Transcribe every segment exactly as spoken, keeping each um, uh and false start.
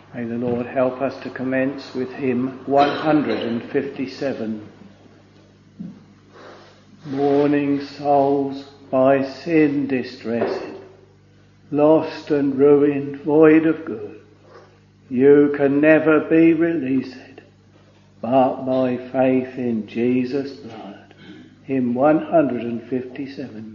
May the Lord help us to commence with hymn one hundred fifty-seven. Mourning souls, by sin distressed, lost and ruined, void of good, you can never be released, but by faith in Jesus' blood. Hymn one hundred fifty-seven.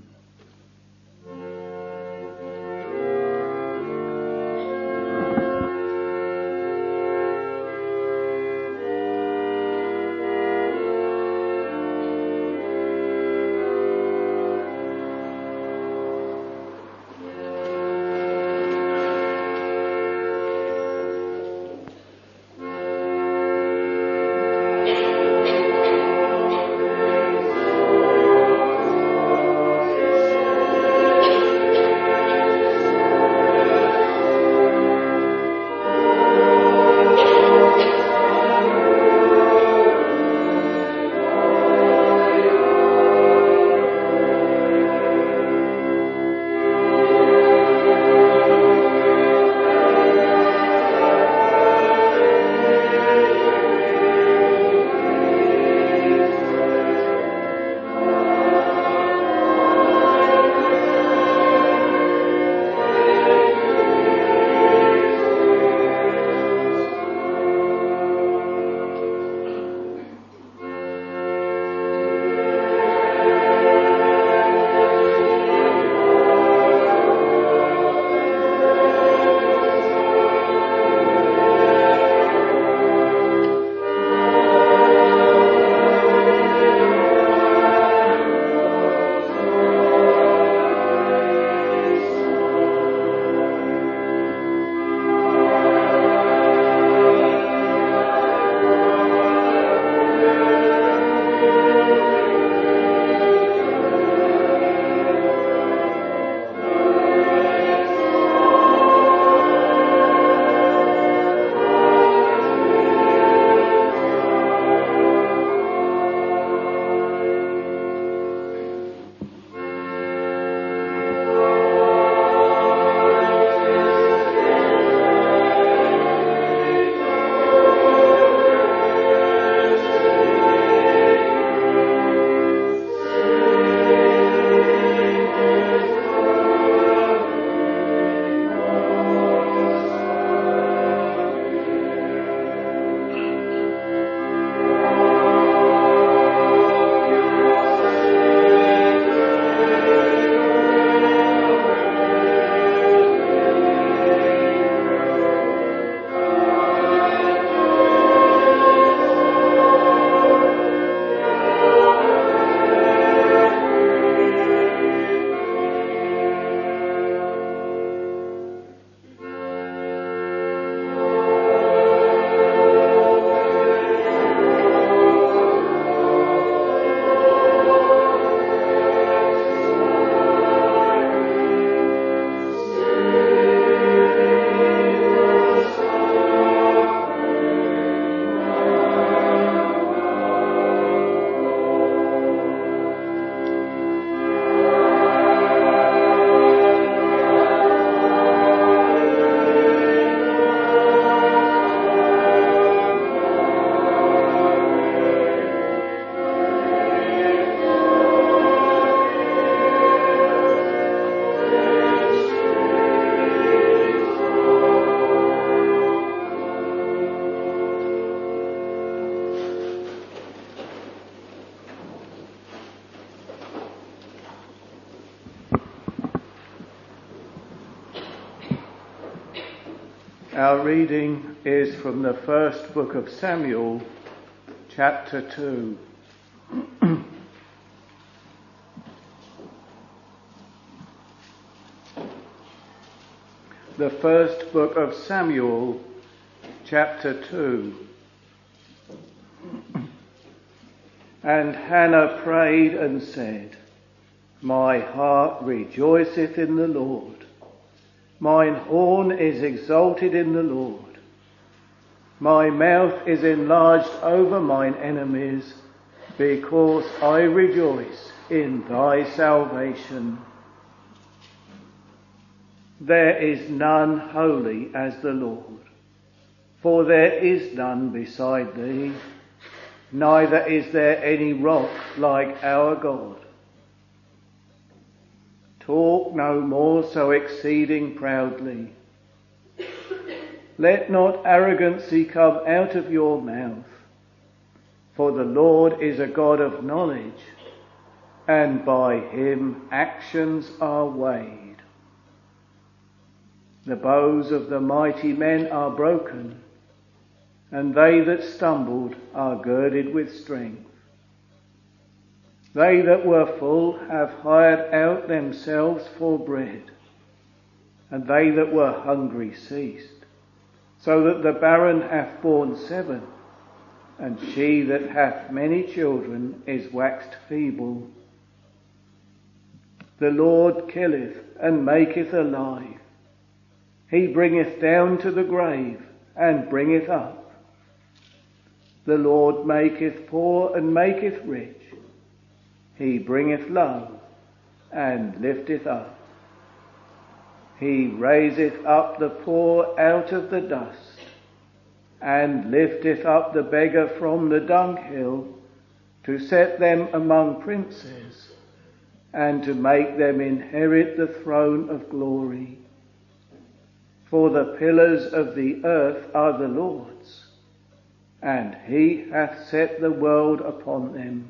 Our reading is from the first book of Samuel, chapter two. The first book of Samuel, chapter two. And Hannah prayed and said, My heart rejoiceth in the Lord. Mine horn is exalted in the Lord. My mouth is enlarged over mine enemies, because I rejoice in thy salvation. There is none holy as the Lord. For there is none beside thee, neither is there any rock like our God. Talk no more so exceeding proudly. Let not arrogancy come out of your mouth, for the Lord is a God of knowledge, and by him actions are weighed. The bows of the mighty men are broken, and they that stumbled are girded with strength. They that were full have hired out themselves for bread, and they that were hungry ceased, so that the barren hath borne seven, and she that hath many children is waxed feeble. The Lord killeth and maketh alive. He bringeth down to the grave and bringeth up. The Lord maketh poor and maketh rich. He bringeth low and lifteth up. He raiseth up the poor out of the dust, and lifteth up the beggar from the dunghill, to set them among princes, and to make them inherit the throne of glory. For the pillars of the earth are the Lord's, and he hath set the world upon them.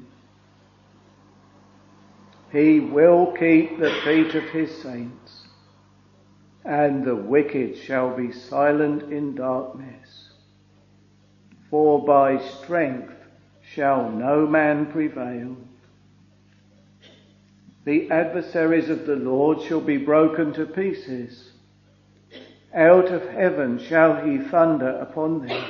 He will keep the feet of his saints, and the wicked shall be silent in darkness. For by strength shall no man prevail. The adversaries of the Lord shall be broken to pieces. Out of heaven shall he thunder upon them.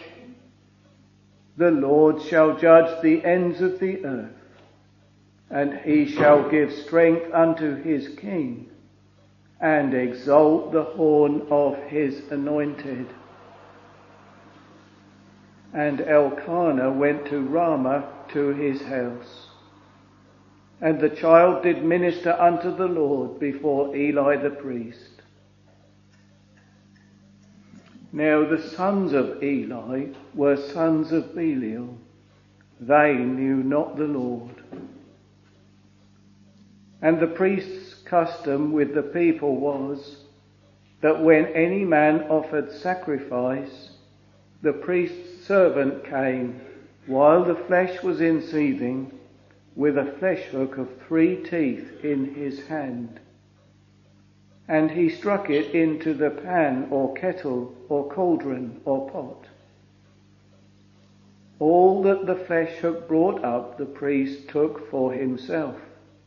The Lord shall judge the ends of the earth, and he shall give strength unto his king, and exalt the horn of his anointed. And Elkanah went to Ramah to his house. And the child did minister unto the Lord before Eli the priest. Now the sons of Eli were sons of Belial. They knew not the Lord. And the priest's custom with the people was that when any man offered sacrifice, the priest's servant came while the flesh was in seething, with a flesh hook of three teeth in his hand. And he struck it into the pan or kettle or cauldron or pot. All that the flesh hook brought up the priest took for himself.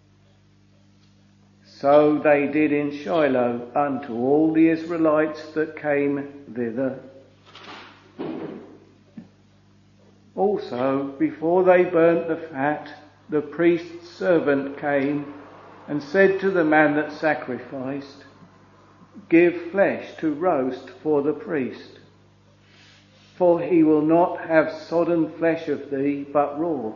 So they did in Shiloh unto all the Israelites that came thither. Also, before they burnt the fat, the priest's servant came and said to the man that sacrificed, Give flesh to roast for the priest, for he will not have sodden flesh of thee, but raw.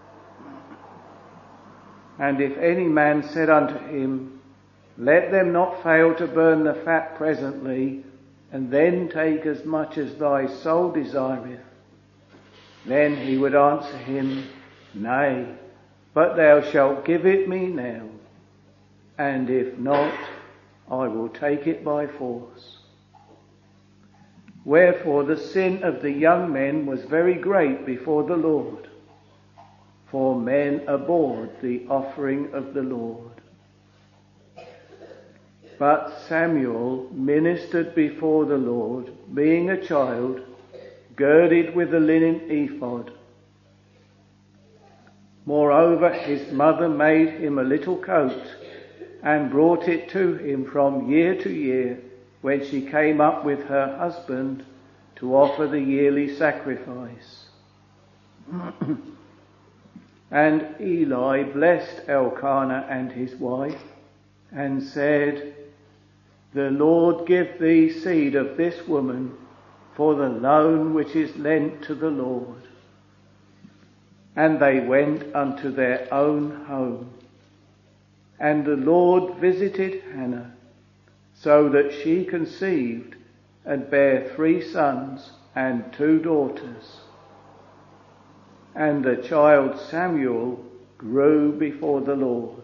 And if any man said unto him, Let them not fail to burn the fat presently, and then take as much as thy soul desireth, then he would answer him, Nay, but thou shalt give it me now, and if not, I will take it by force. Wherefore the sin of the young men was very great before the Lord, for men abhorred the offering of the Lord. But Samuel ministered before the Lord, being a child, girded with a linen ephod. Moreover, his mother made him a little coat, and brought it to him from year to year, when she came up with her husband to offer the yearly sacrifice. And Eli blessed Elkanah and his wife, and said, The Lord give thee seed of this woman for the loan which is lent to the Lord. And they went unto their own home. And the Lord visited Hannah, so that she conceived and bare three sons and two daughters. And the child Samuel grew before the Lord.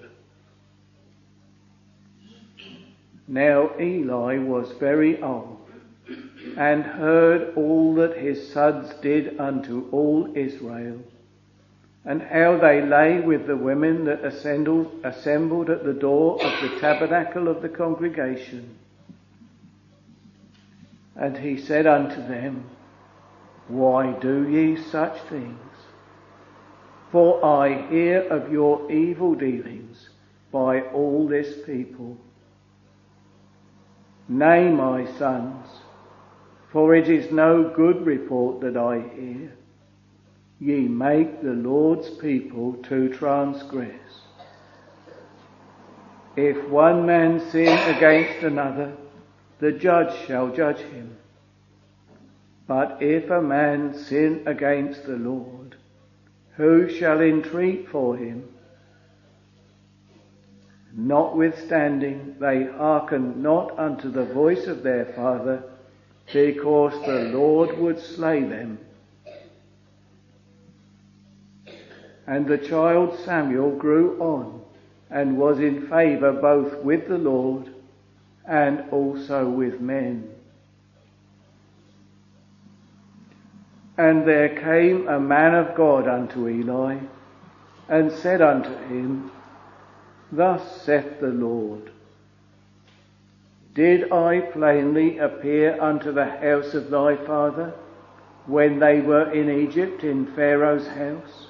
Now Eli was very old, and heard all that his sons did unto all Israel, and how they lay with the women that assembled, assembled at the door of the tabernacle of the congregation. And he said unto them, Why do ye such things? For I hear of your evil dealings by all this people. Nay, my sons, for it is no good report that I hear. Ye make the Lord's people to transgress. If one man sin against another, the judge shall judge him. But if a man sin against the Lord, who shall entreat for him? Notwithstanding, they hearkened not unto the voice of their father, because the Lord would slay them. And the child Samuel grew on, and was in favour both with the Lord and also with men. And there came a man of God unto Eli, and said unto him, Thus saith the Lord, Did I plainly appear unto the house of thy father, when they were in Egypt in Pharaoh's house?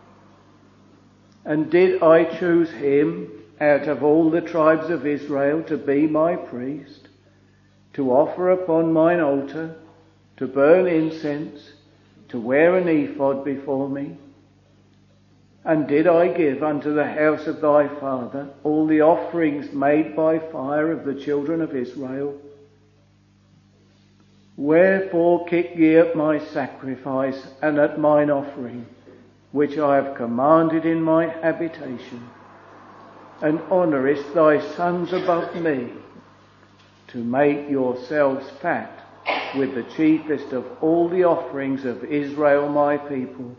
And did I choose him out of all the tribes of Israel to be my priest, to offer upon mine altar, to burn incense, to wear an ephod before me? And did I give unto the house of thy father all the offerings made by fire of the children of Israel? Wherefore kick ye at my sacrifice and at mine offering, which I have commanded in my habitation, and honourest thy sons above me, to make yourselves fat with the chiefest of all the offerings of Israel my people?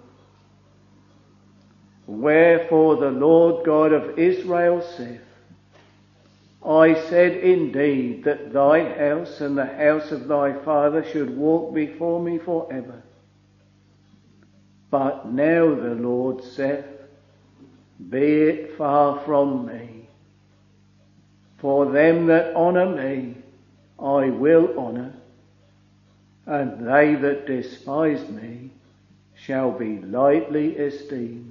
Wherefore the Lord God of Israel saith, I said indeed that thy house and the house of thy father should walk before me for ever. But now the Lord saith, Be it far from me. For them that honour me I will honour, and they that despise me shall be lightly esteemed.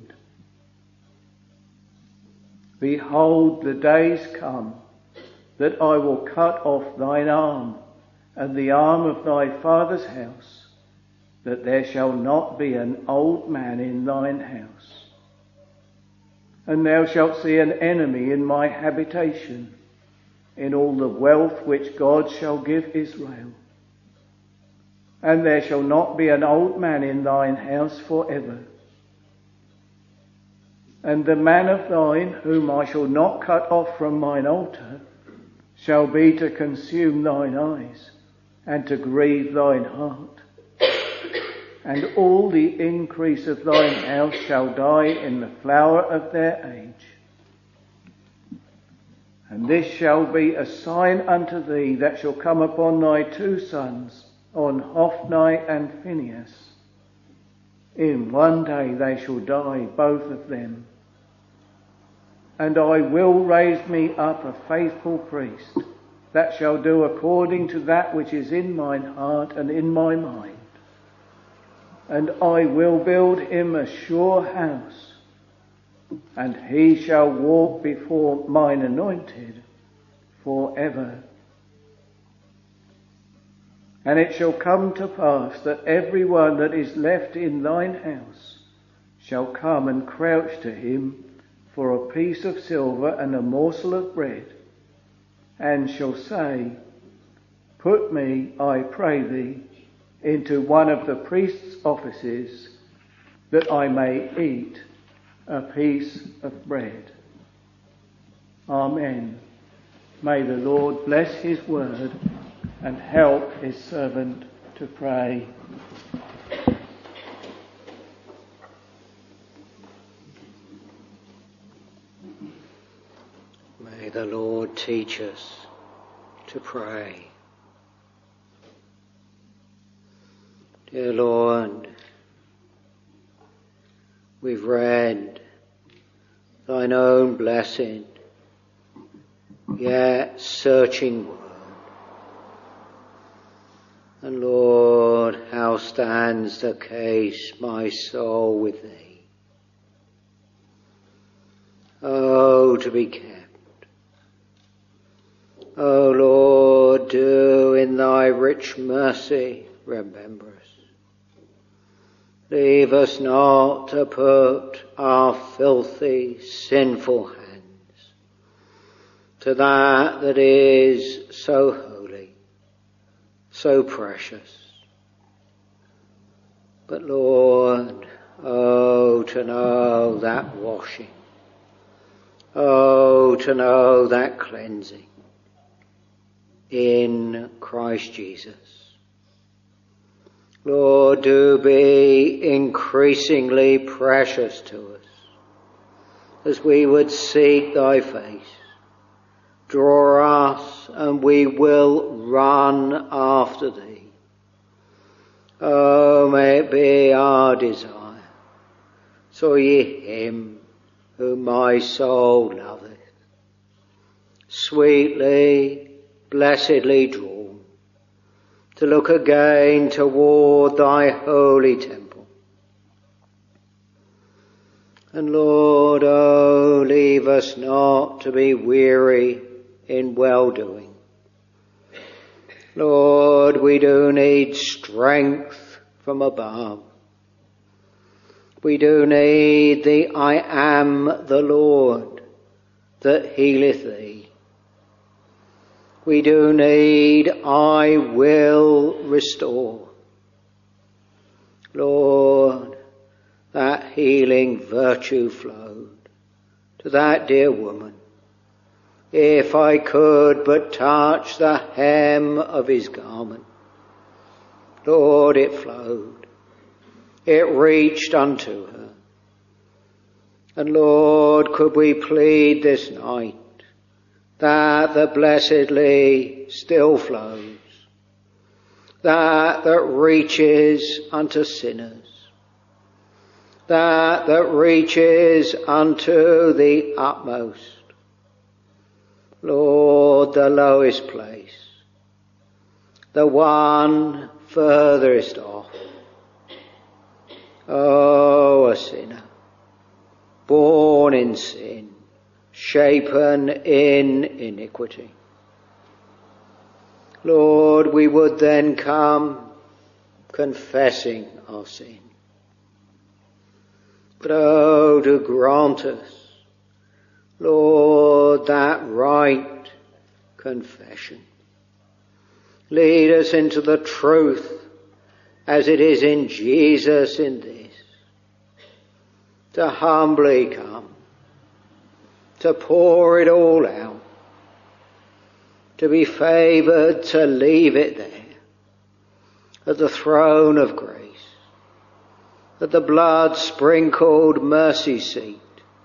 Behold, the days come that I will cut off thine arm and the arm of thy father's house, that there shall not be an old man in thine house. And thou shalt see an enemy in my habitation, in all the wealth which God shall give Israel. And there shall not be an old man in thine house for ever. And the man of thine, whom I shall not cut off from mine altar, shall be to consume thine eyes, and to grieve thine heart. And all the increase of thine house shall die in the flower of their age. And this shall be a sign unto thee that shall come upon thy two sons, on Hophni and Phinehas. In one day they shall die, both of them. And I will raise me up a faithful priest, that shall do according to that which is in mine heart and in my mind. And I will build him a sure house, and he shall walk before mine anointed for ever. And it shall come to pass that every one that is left in thine house shall come and crouch to him for a piece of silver and a morsel of bread, and shall say, Put me, I pray thee, into one of the priest's offices, that I may eat a piece of bread. Amen. May the Lord bless his word and help his servant to pray. May the Lord teach us to pray. Dear Lord, we've read thine own blessed, yet searching word. And Lord, how stands the case, my soul, with thee? Oh, to be kept. O Lord, do in thy rich mercy remember us. Leave us not to put our filthy, sinful hands to that that is so holy, so precious. But Lord, oh, to know that washing, oh, to know that cleansing in Christ Jesus. Lord, do be increasingly precious to us as we would seek thy face. Draw us and we will run after thee. Oh, may it be our desire. So ye him whom my soul loveth, sweetly, blessedly drawn, to look again toward thy holy temple. And Lord, oh, leave us not to be weary in well-doing. Lord, we do need strength from above. We do need the I am the Lord that healeth thee. We do need I will restore. Lord, that healing virtue flowed to that dear woman. If I could but touch the hem of his garment. Lord, it flowed. It reached unto her. And Lord, could we plead this night that the blessedly still flows, that that reaches unto sinners, that that reaches unto the utmost. Lord, the lowest place, the one furthest off. Oh, a sinner, born in sin, shapen in iniquity. Lord, we would then come confessing our sin. But oh, to grant us, Lord, that right confession. Lead us into the truth as it is in Jesus in this. To humbly come, to pour it all out, to be favoured to leave it there at the throne of grace, at the blood-sprinkled mercy seat.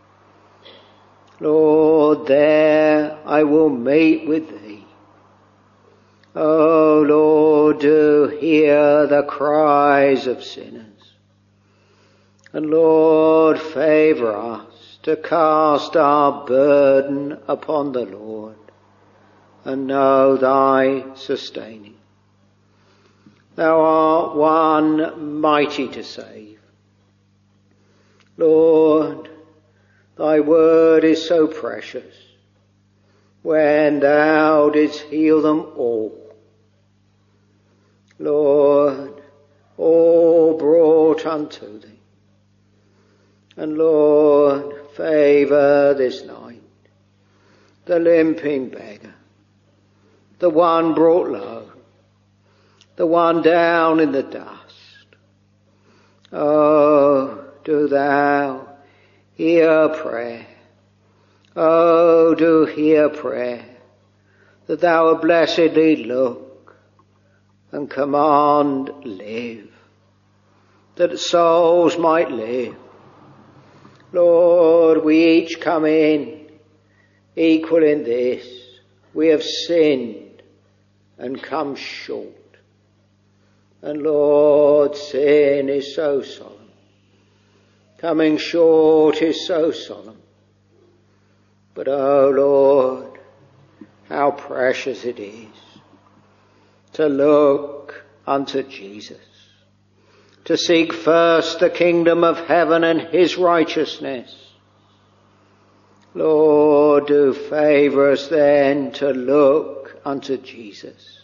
Lord, there I will meet with thee. Oh, Lord, do hear the cries of sinners. And Lord, favour us to cast our burden upon the Lord and know thy sustaining. Thou art one mighty to save. Lord, thy word is so precious. When thou didst heal them all, Lord, all brought unto thee. And Lord, favour this night the limping beggar, the one brought low, the one down in the dust. Oh, do thou hear prayer. Oh, do hear prayer, that thou blessedly look and command, live, that souls might live. Lord, we each come in equal in this. We have sinned and come short. And Lord, sin is so solemn. Coming short is so solemn. But oh Lord, how precious it is to look unto Jesus, to seek first the kingdom of heaven and his righteousness. Lord, do favour us then to look unto Jesus.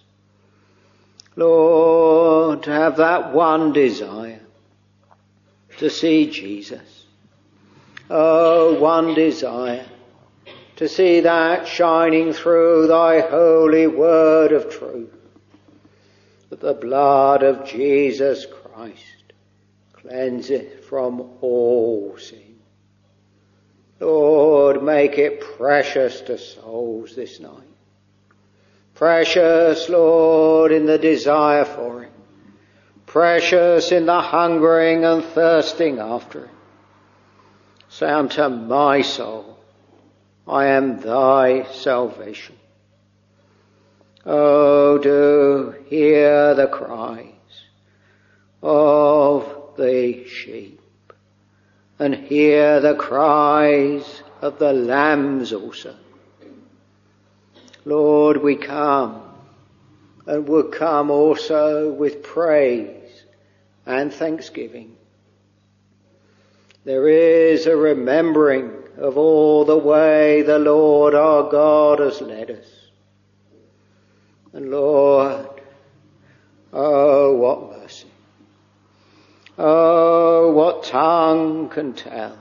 Lord, to have that one desire, to see Jesus. Oh, one desire, to see that shining through thy holy word of truth, that the blood of Jesus Christ cleanseth from all sin. Lord, make it precious to souls this night. Precious, Lord, in the desire for it. Precious in the hungering and thirsting after it. Say unto my soul, I am thy salvation. Oh, do hear the cries of the sheep, and hear the cries of the lambs also. Lord, we come, and would come also with praise and thanksgiving. There is a remembering of all the way the Lord our God has led us. And Lord, oh, what mercy. Oh, what tongue can tell.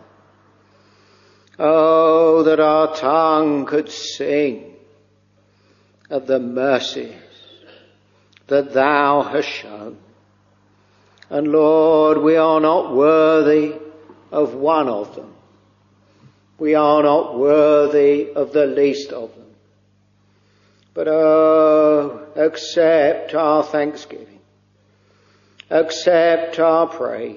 Oh, that our tongue could sing of the mercies that thou hast shown. And Lord, we are not worthy of one of them. We are not worthy of the least of them. But oh, accept our thanksgiving. Accept our praise.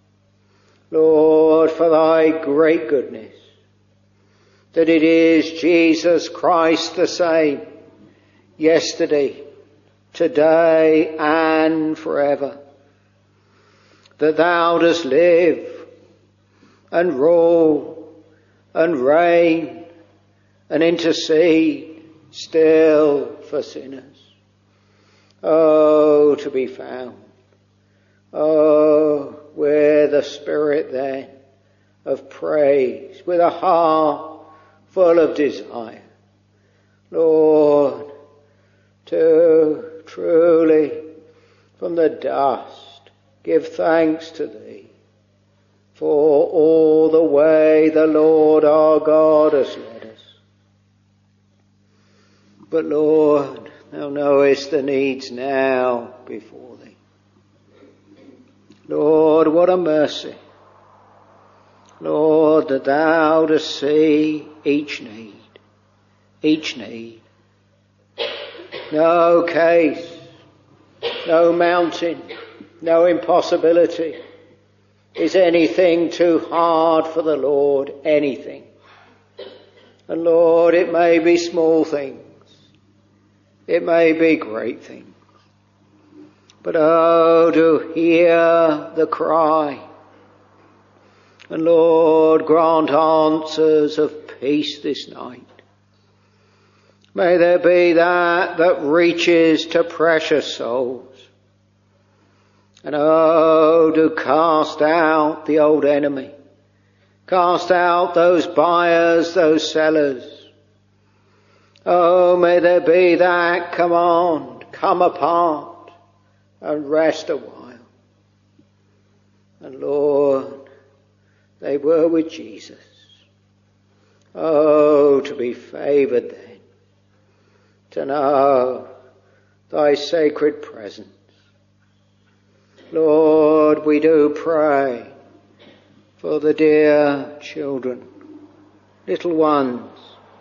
Lord, for thy great goodness, that it is Jesus Christ the same, yesterday, today, and forever. That thou dost live and rule and reign and intercede still for sinners. Oh, to be found. Oh, with a spirit then of praise, with a heart full of desire. Lord, to truly from the dust give thanks to thee for all the way the Lord our God has led us. But Lord, thou knowest the needs now before thee. Lord, what a mercy. Lord, that thou dost see each need, each need. No case, no mountain, no impossibility is anything too hard for the Lord, anything. And Lord, it may be small things, it may be great things. But oh, to hear the cry. And Lord, grant answers of peace this night. May there be that that reaches to precious souls. And oh, to cast out the old enemy. Cast out those buyers, those sellers. Oh, may there be that command, come apart and rest a while. And Lord, they were with Jesus. Oh, to be favoured then, to know thy sacred presence. Lord, we do pray for the dear children, little ones,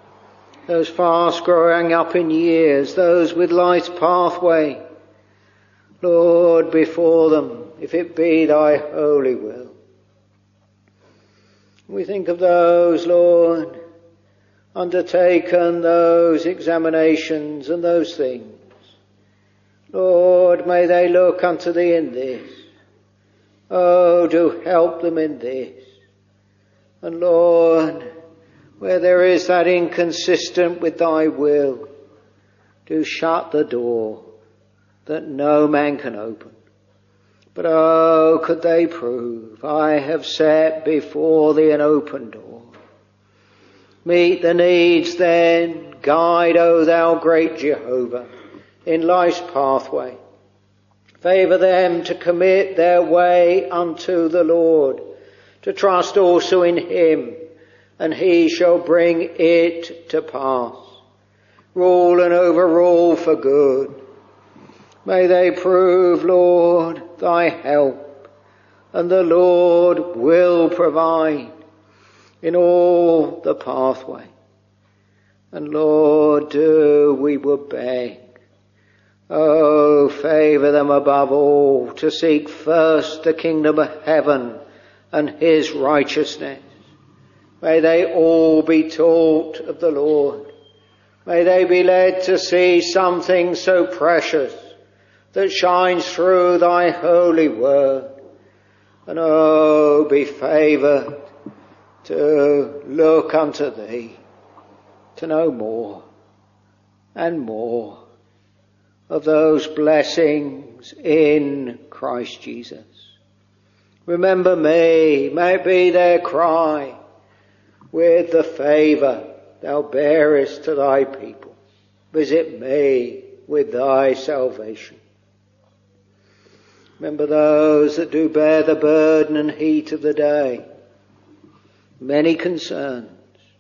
those fast growing up in years, those with life's pathway, Lord, before them, if it be thy holy will. We think of those, Lord, undertaken those examinations and those things. Lord, may they look unto thee in this. Oh, do help them in this. And Lord, where there is that inconsistent with thy will, do shut the door that no man can open. But oh, could they prove, I have set before thee an open door. Meet the needs then, guide, O thou great Jehovah, in life's pathway. Favour them to commit their way unto the Lord, to trust also in him, and he shall bring it to pass. Rule and overrule for good. May they prove, Lord, thy help, and the Lord will provide in all the pathway. And Lord, do we would beg, oh, favour them above all to seek first the kingdom of heaven and his righteousness. May they all be taught of the Lord. May they be led to see something so precious that shines through thy holy word. And oh, be favoured to look unto thee, to know more and more of those blessings in Christ Jesus. Remember me, may it be their cry, with the favour thou bearest to thy people. Visit me with thy salvation. Remember those that do bear the burden and heat of the day. Many concerns,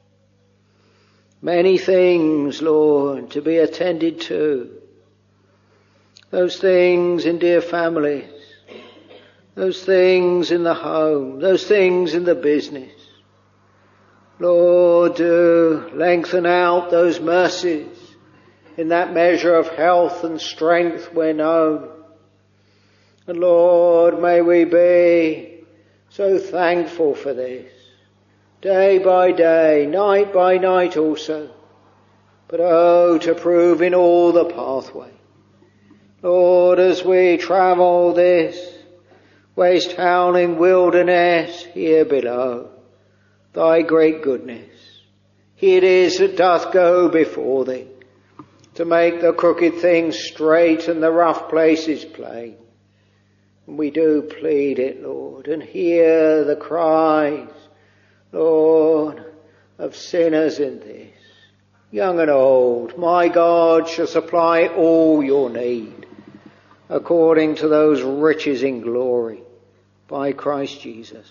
many things, Lord, to be attended to. Those things in dear families, those things in the home, those things in the business. Lord, do lengthen out those mercies in that measure of health and strength where known. And Lord, may we be so thankful for this, day by day, night by night also. But oh, to prove in all the pathway. Lord, as we travel this waste howling wilderness here below, thy great goodness, he it is that doth go before thee, to make the crooked things straight and the rough places plain. And we do plead it, Lord, and hear the cries, Lord, of sinners in this. Young and old, my God shall supply all your need, according to those riches in glory, by Christ Jesus.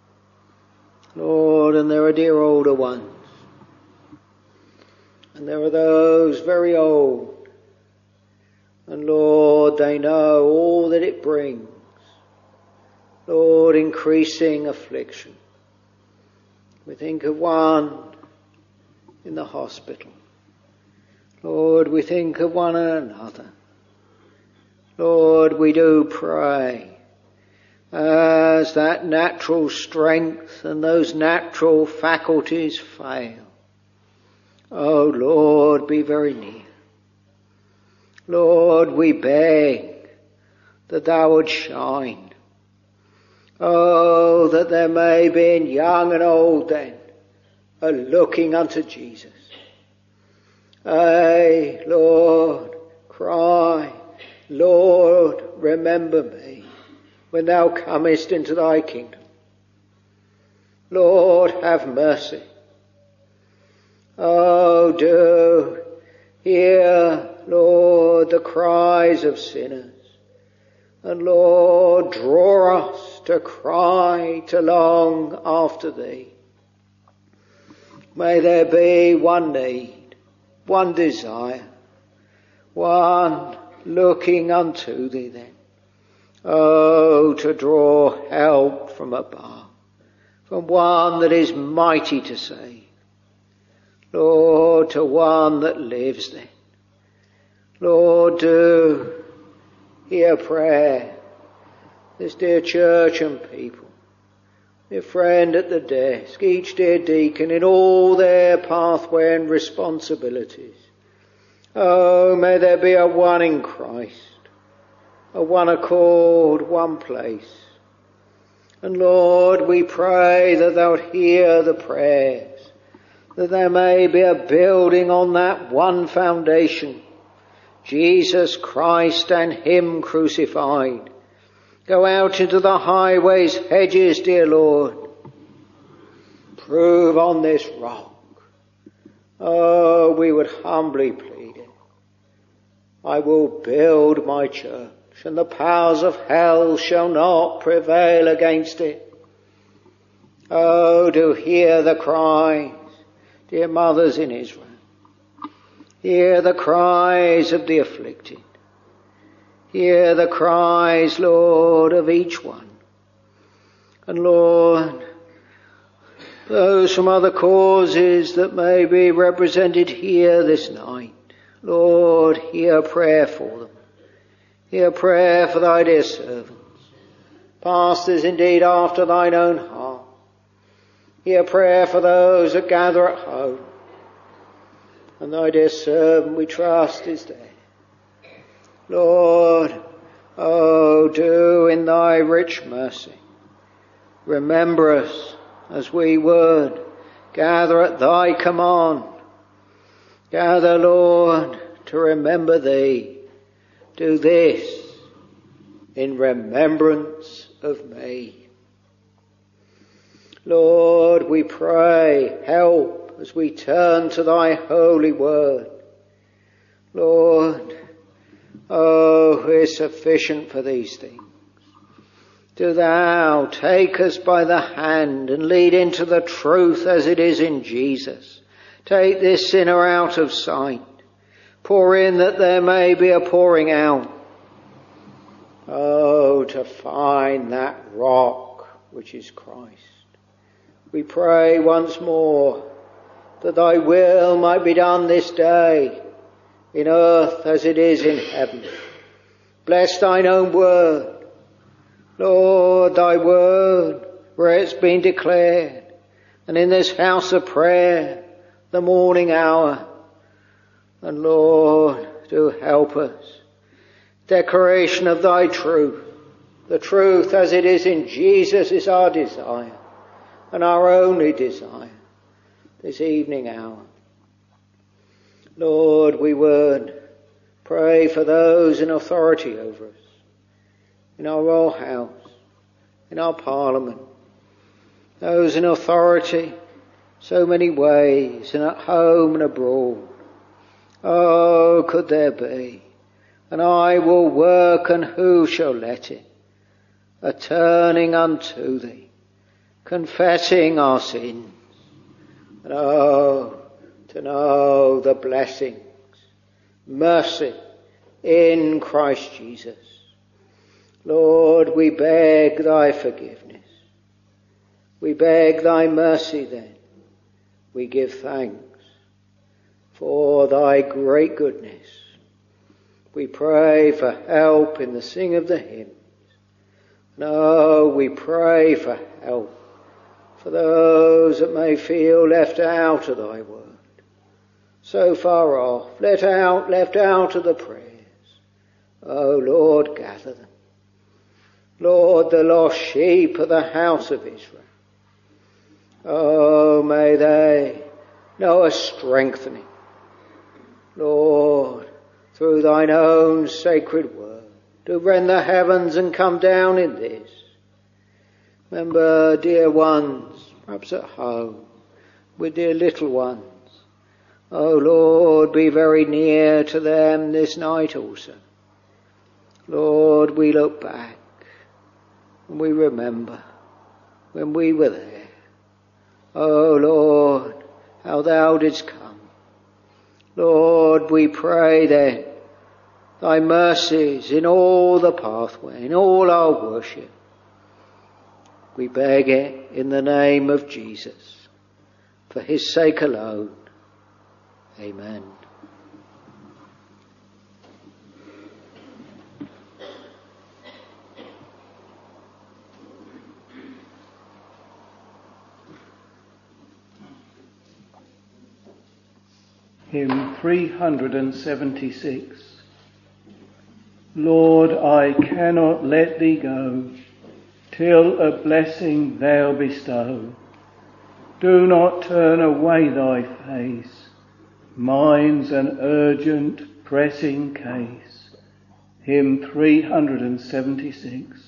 Lord, and there are dear older ones, and there are those very old, and Lord, they know all that it brings. Lord, increasing affliction. We think of one in the hospital. Lord, we think of one another. Lord, we do pray as that natural strength and those natural faculties fail. Oh Lord, be very near. Lord, we beg that thou would shine. Oh, that there may be in young and old then a looking unto Jesus. Aye, Lord, cry, Lord, remember me when thou comest into thy kingdom. Lord, have mercy. Oh, do hear, Lord, the cries of sinners. And Lord, draw us to cry, to long after thee. May there be one need, one desire, one looking unto thee then. Oh, to draw help from above, from one that is mighty to save. Lord, to one that lives then. Lord, do hear prayer. This dear church and people, dear friend at the desk, each dear deacon in all their pathway and responsibilities. Oh, may there be a one in Christ, a one accord, one place. And Lord, we pray that thou wilt hear the prayers, that there may be a building on that one foundation, Jesus Christ and him crucified. Go out into the highways, hedges, dear Lord. Prove on this rock. Oh, we would humbly plead it. I will build my church, and the powers of hell shall not prevail against it. Oh, do hear the cries, dear mothers in Israel. Hear the cries of the afflicted. Hear the cries, Lord, of each one. And Lord, those from other causes that may be represented here this night, Lord, hear prayer for them. Hear prayer for thy dear servants, pastors indeed after thine own heart. Hear prayer for those that gather at home. And thy dear servant, we trust, is there. Lord, oh, do in thy rich mercy remember us as we would gather at thy command. Gather, Lord, to remember thee. Do this in remembrance of me. Lord, we pray, help as we turn to thy holy word. Lord, oh, who is sufficient for these things? Do thou take us by the hand and lead into the truth as it is in Jesus. Take this sinner out of sight. Pour in that there may be a pouring out. Oh, to find that rock which is Christ. We pray once more that thy will might be done this day in earth as it is in heaven. Bless thine own word. Lord, thy word, where it's been declared, and in this house of prayer, the morning hour. And Lord, do help us. Declaration of thy truth. The truth as it is in Jesus is our desire, and our only desire this evening hour. Lord, we would pray for those in authority over us, in our royal house, in our parliament, those in authority so many ways, and at home and abroad. Oh, could there be, and I will work, and who shall let it, a turning unto thee, confessing our sins, and oh, to know the blessings, mercy in Christ Jesus. Lord, we beg thy forgiveness. We beg thy mercy then. We give thanks for thy great goodness. We pray for help in the sing of the hymns. No, we pray for help for those that may feel left out of thy word. So far off, let out, left out of the prayers. Oh Lord, gather them. Lord, the lost sheep of the house of Israel. Oh, may they know a strengthening. Lord, through thine own sacred word, to rend the heavens and come down in this. Remember, dear ones, perhaps at home, with dear little ones. Oh Lord, be very near to them this night also. Lord, we look back and we remember when we were there. Oh Lord, how thou didst come. Lord, we pray then thy mercies in all the pathway, in all our worship. We beg it in the name of Jesus, for his sake alone. Amen. Hymn three hundred seventy-six. Lord, I cannot let thee go till a blessing thou bestow. Do not turn away thy face, mine's an urgent pressing case. Hymn three hundred seventy-six.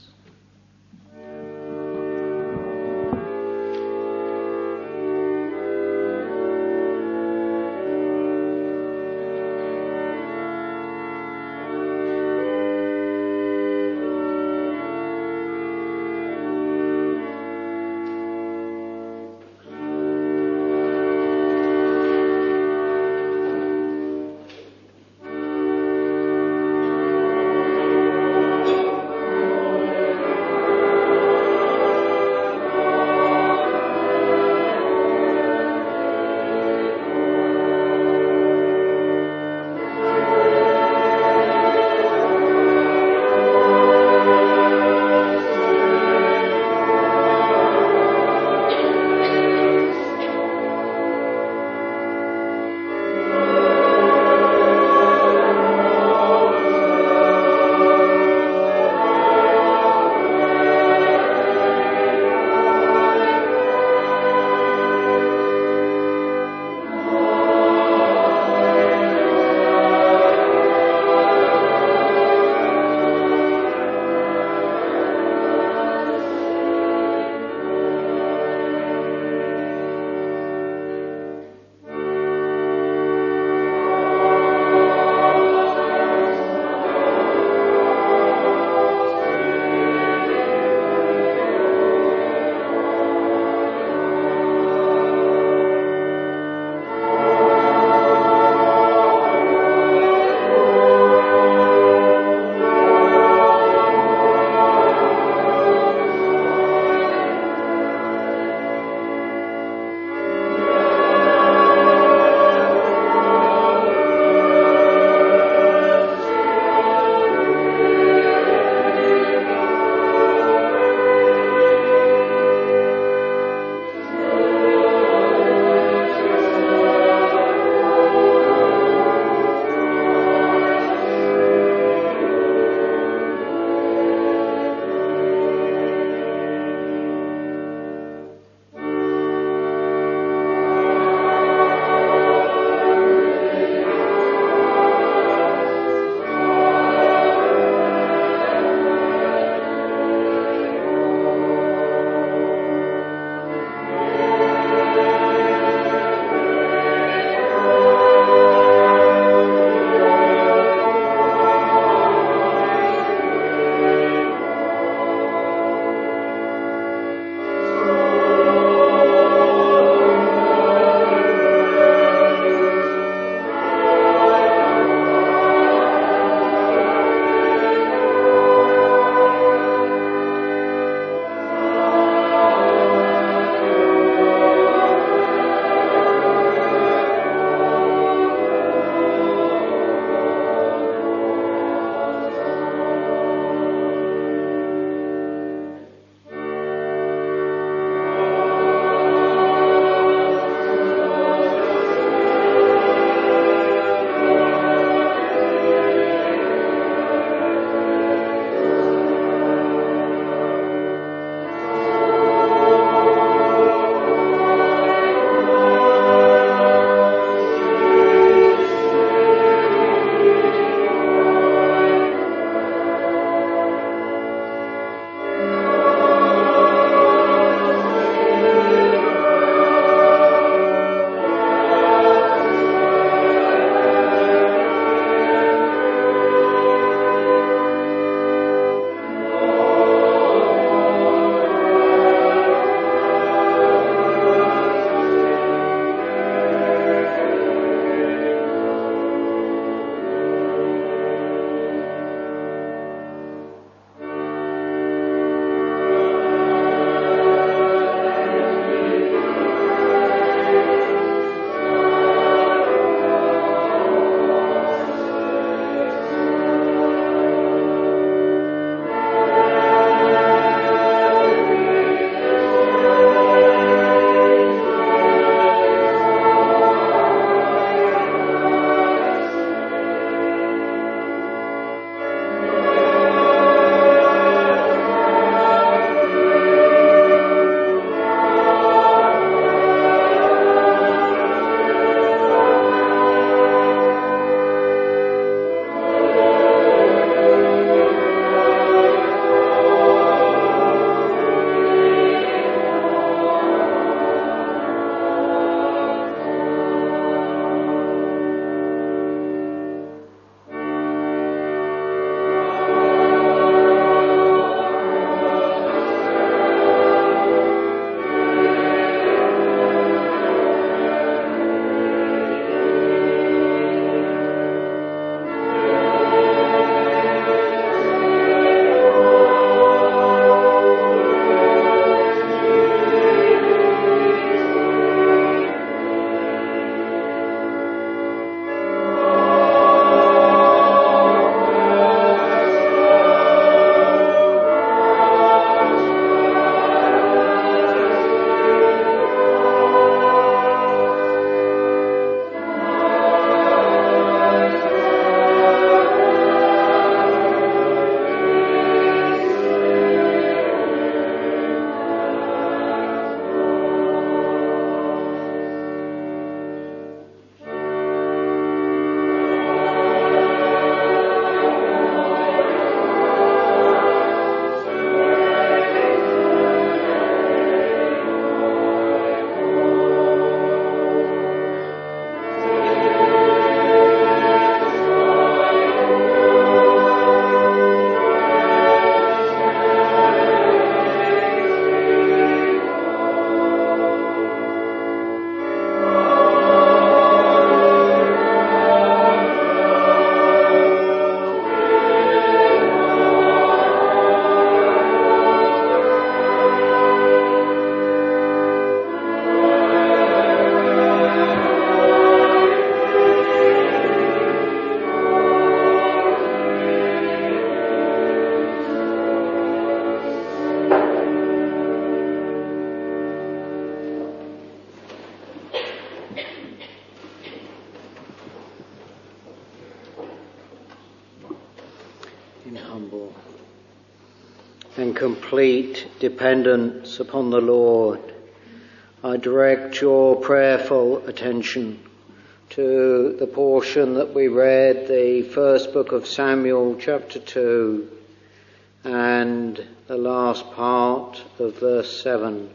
in humble and complete dependence upon the Lord, I direct your prayerful attention to the portion that we read, the first book of Samuel, chapter two, and the last part of verse seven.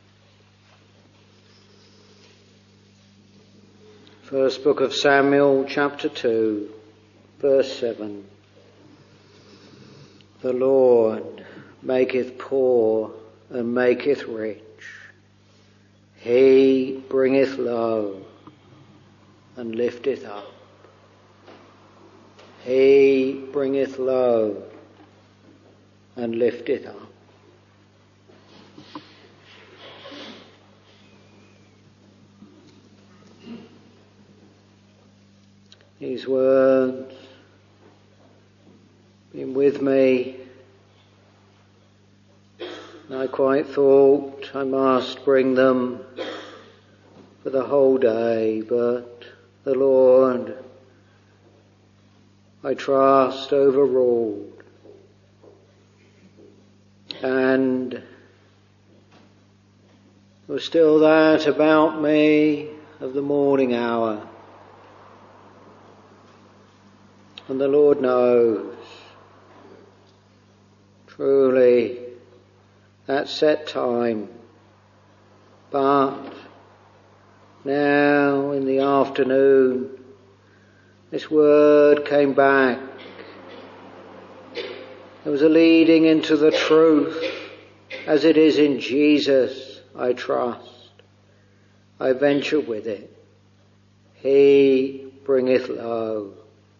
First book of Samuel, chapter two, verse seven. The Lord maketh poor and maketh rich. He bringeth low and lifteth up. He bringeth low and lifteth up. These words been with me. I quite thought I must bring them for the whole day, but the Lord, I trust, overruled. And there was still that about me of the morning hour. And the Lord knows, truly, that set time. But now in the afternoon, this word came back. There was a leading into the truth, as it is in Jesus, I trust. I venture with it. He bringeth low.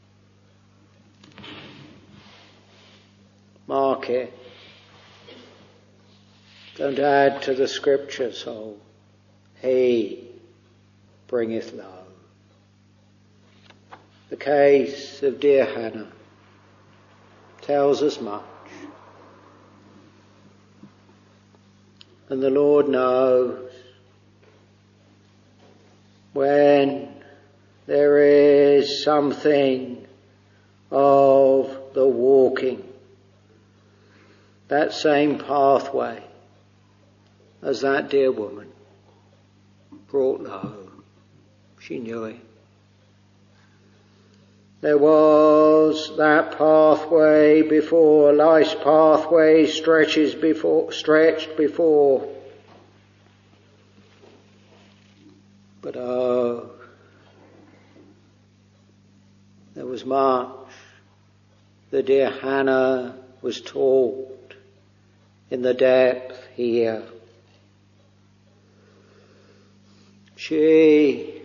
Mark it. Don't add to the scripture, soul. He bringeth low. The case of dear Hannah tells us much. And the Lord knows when there is something of the walking, that same pathway as that dear woman brought low. She knew it. There was that pathway before, life's pathway stretches before, stretched before. But oh, there was much the dear Hannah was taught in the depth here. She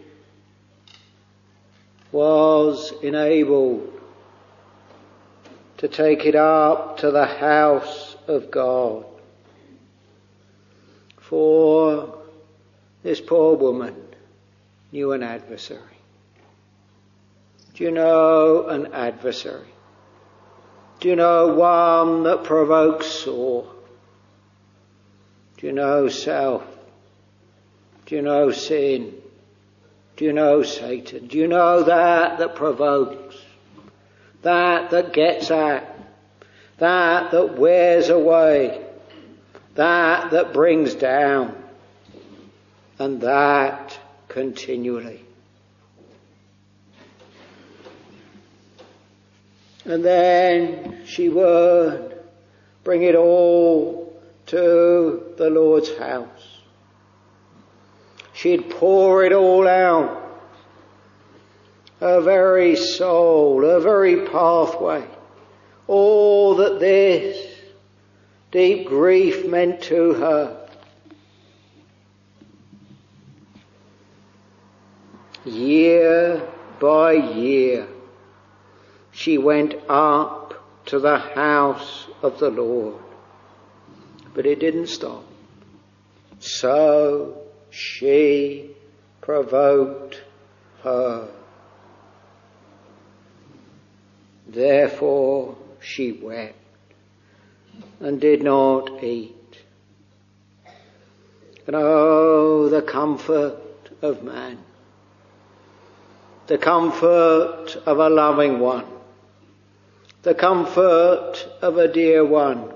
was enabled to take it up to the house of God. For this poor woman knew an adversary. Do you know an adversary? Do you know one that provokes sore? Do you know self? Do you know sin? Do you know Satan? Do you know that that provokes? That that gets at? That that wears away? That that brings down? And that continually. And then she would bring it all to the Lord's house. She'd pour it all out. Her very soul, her very pathway. All that this deep grief meant to her. Year by year, she went up to the house of the Lord. But it didn't stop. So she provoked her. Therefore she wept and did not eat. And oh, the comfort of man, the comfort of a loving one, the comfort of a dear one.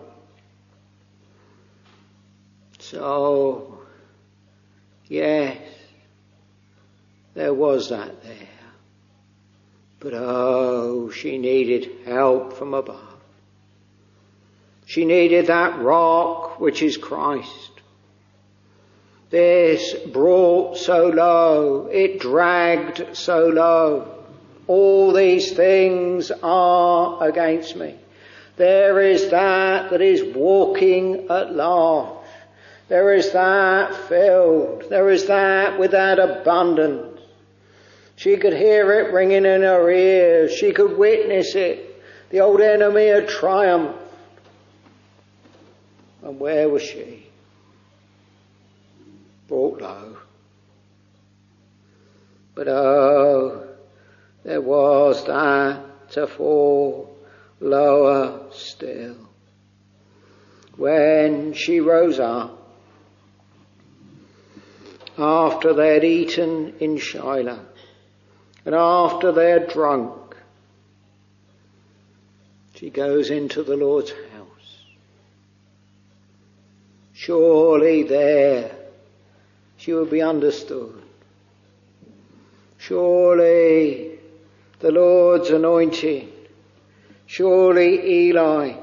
So, yes, there was that there. But oh, she needed help from above. She needed that rock which is Christ. This brought so low, it dragged so low. All these things are against me. There is that that is walking at large. There is that filled. There is that with that abundance. She could hear it ringing in her ears. She could witness it. The old enemy had triumphed. And where was she? Brought low. But oh, there was that to fall lower still. When she rose up, after they had eaten in Shiloh, and after they had drunk, she goes into the Lord's house. Surely there she would be understood. Surely the Lord's anointed. Surely Eli.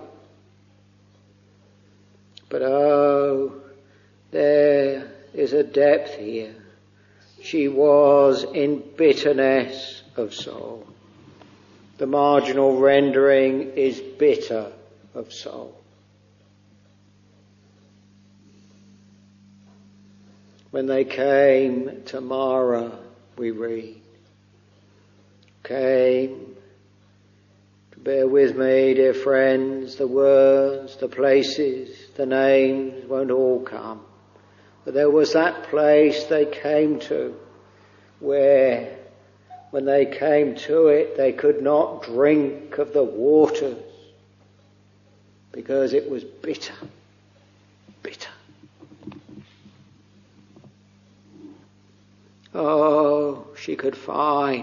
But oh, there is a depth here. She was in bitterness of soul. The marginal rendering is bitter of soul. When they came to Marah, we read, came, bear with me, dear friends, the words, the places, the names won't all come. But there was that place they came to where, when they came to it, they could not drink of the waters because it was bitter, bitter. Oh, she could find,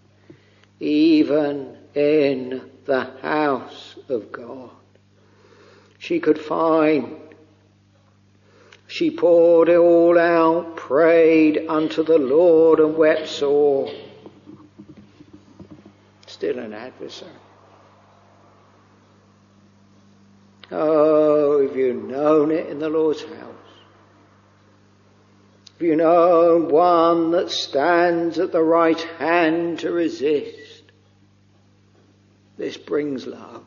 even in the house of God, she could find. She poured it all out, prayed unto the Lord and wept sore. Still an adversary. Oh, have you known it in the Lord's house? Have you known one that stands at the right hand to resist? This brings low.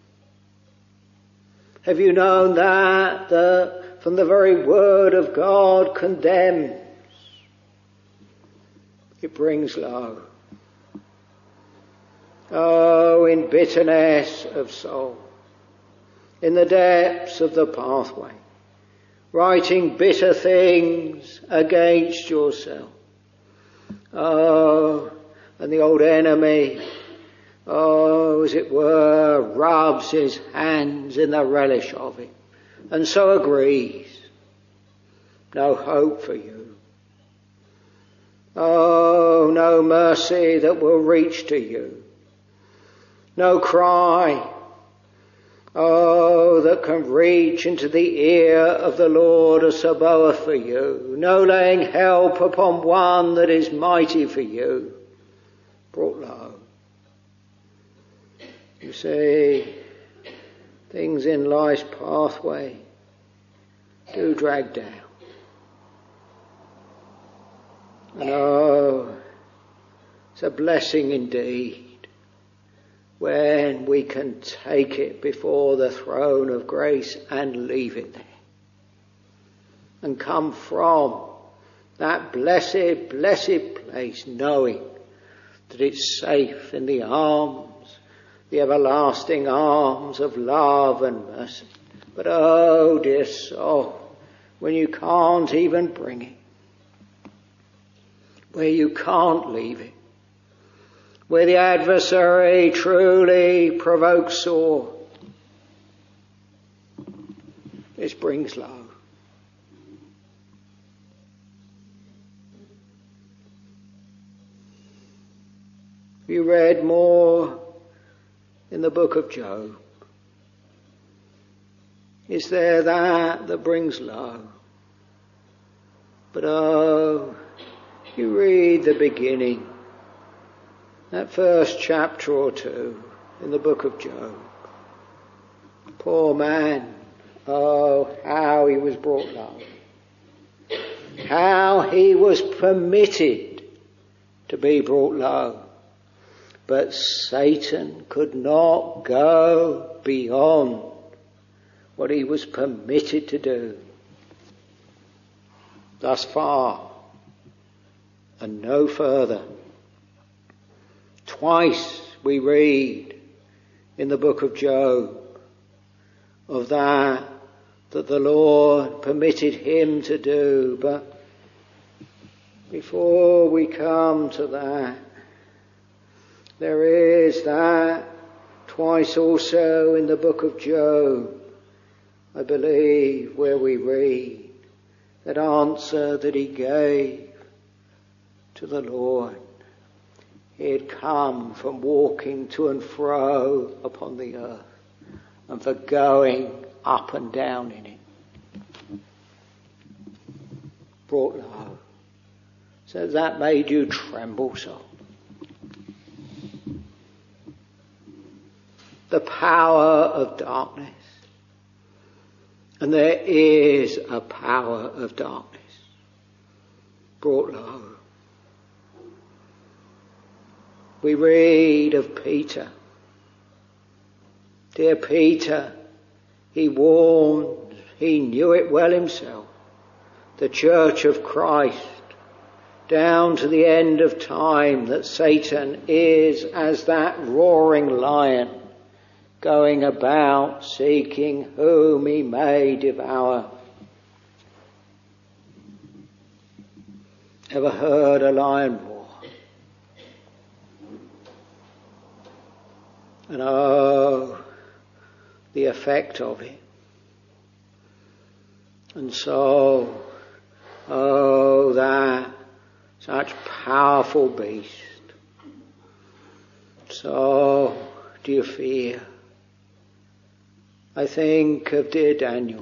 Have you known that the from the very word of God condemns? It brings low. Oh, in bitterness of soul, in the depths of the pathway, writing bitter things against yourself. Oh, and the old enemy, oh, as it were, rubs his hands in the relish of it. And so agrees. No hope for you. Oh, no mercy that will reach to you. No cry, oh, that can reach into the ear of the Lord of Sabaoth for you. No laying help upon one that is mighty for you. Brought low. You see, things in life's pathway do drag down. And oh, it's a blessing indeed when we can take it before the throne of grace and leave it there. And come from that blessed, blessed place knowing that it's safe in the arms, the everlasting arms of love and mercy. But oh, dear soul, when you can't even bring it, where you can't leave it, where the adversary truly provokes sore, this brings low. You read more in the book of Job? Is there that that brings low? But oh, you read the beginning, that first chapter or two in the book of Job. Poor man, oh, how he was brought low. How he was permitted to be brought low. But Satan could not go beyond what he was permitted to do. Thus far and no further. Twice we read in the book of Job of that that the Lord permitted him to do. But before we come to that, there is that twice also in the book of Job, I believe, where we read that answer that he gave to the Lord. He had come from walking to and fro upon the earth and for going up and down in it. Brought low. So that made you tremble so. The power of darkness. And there is a power of darkness. Brought low. We read of Peter. Dear Peter, he warned, he knew it well himself, the church of Christ, down to the end of time, that Satan is as that roaring lion, going about seeking whom he may devour. Ever heard a lion roar? And oh, the effect of it. And so, oh, that such powerful beast. So, do you fear? I think of dear Daniel,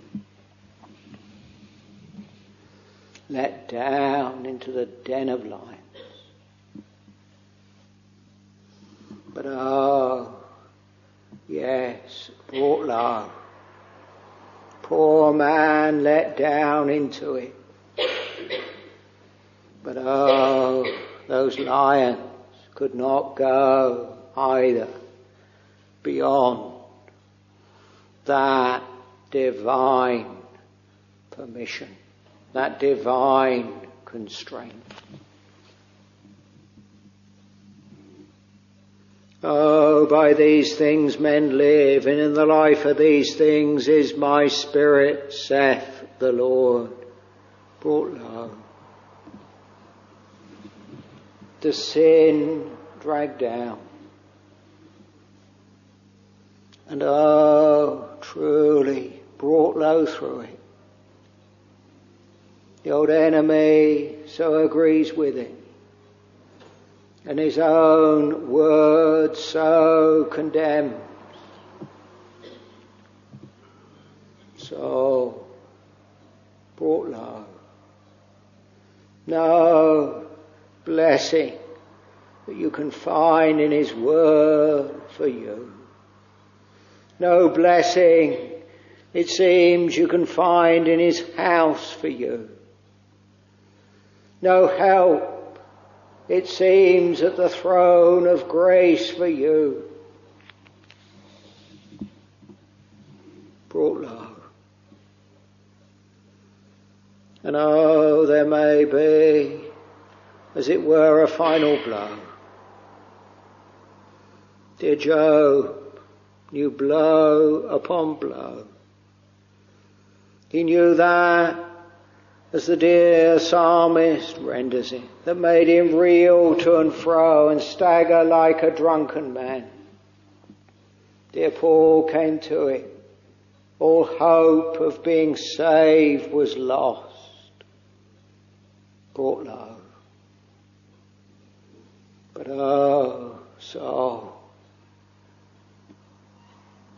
let down into the den of lions. But oh, yes, brought low. Poor man let down into it. But oh, those lions could not go either beyond that divine permission, that divine constraint. Oh, by these things men live, and in the life of these things is my spirit, saith the Lord. Brought low. The sin dragged down. And oh, truly brought low through it. The old enemy so agrees with it. And his own word so condemns. So brought low. No blessing that you can find in his word for you. No blessing, it seems, you can find in his house for you. No help, it seems, at the throne of grace for you. Brought low. And oh, there may be, as it were, a final blow. Dear Job knew blow upon blow. He knew that, as the dear psalmist renders it, that made him reel to and fro and stagger like a drunken man. Dear Paul came to it. All hope of being saved was lost. Brought low. But oh, so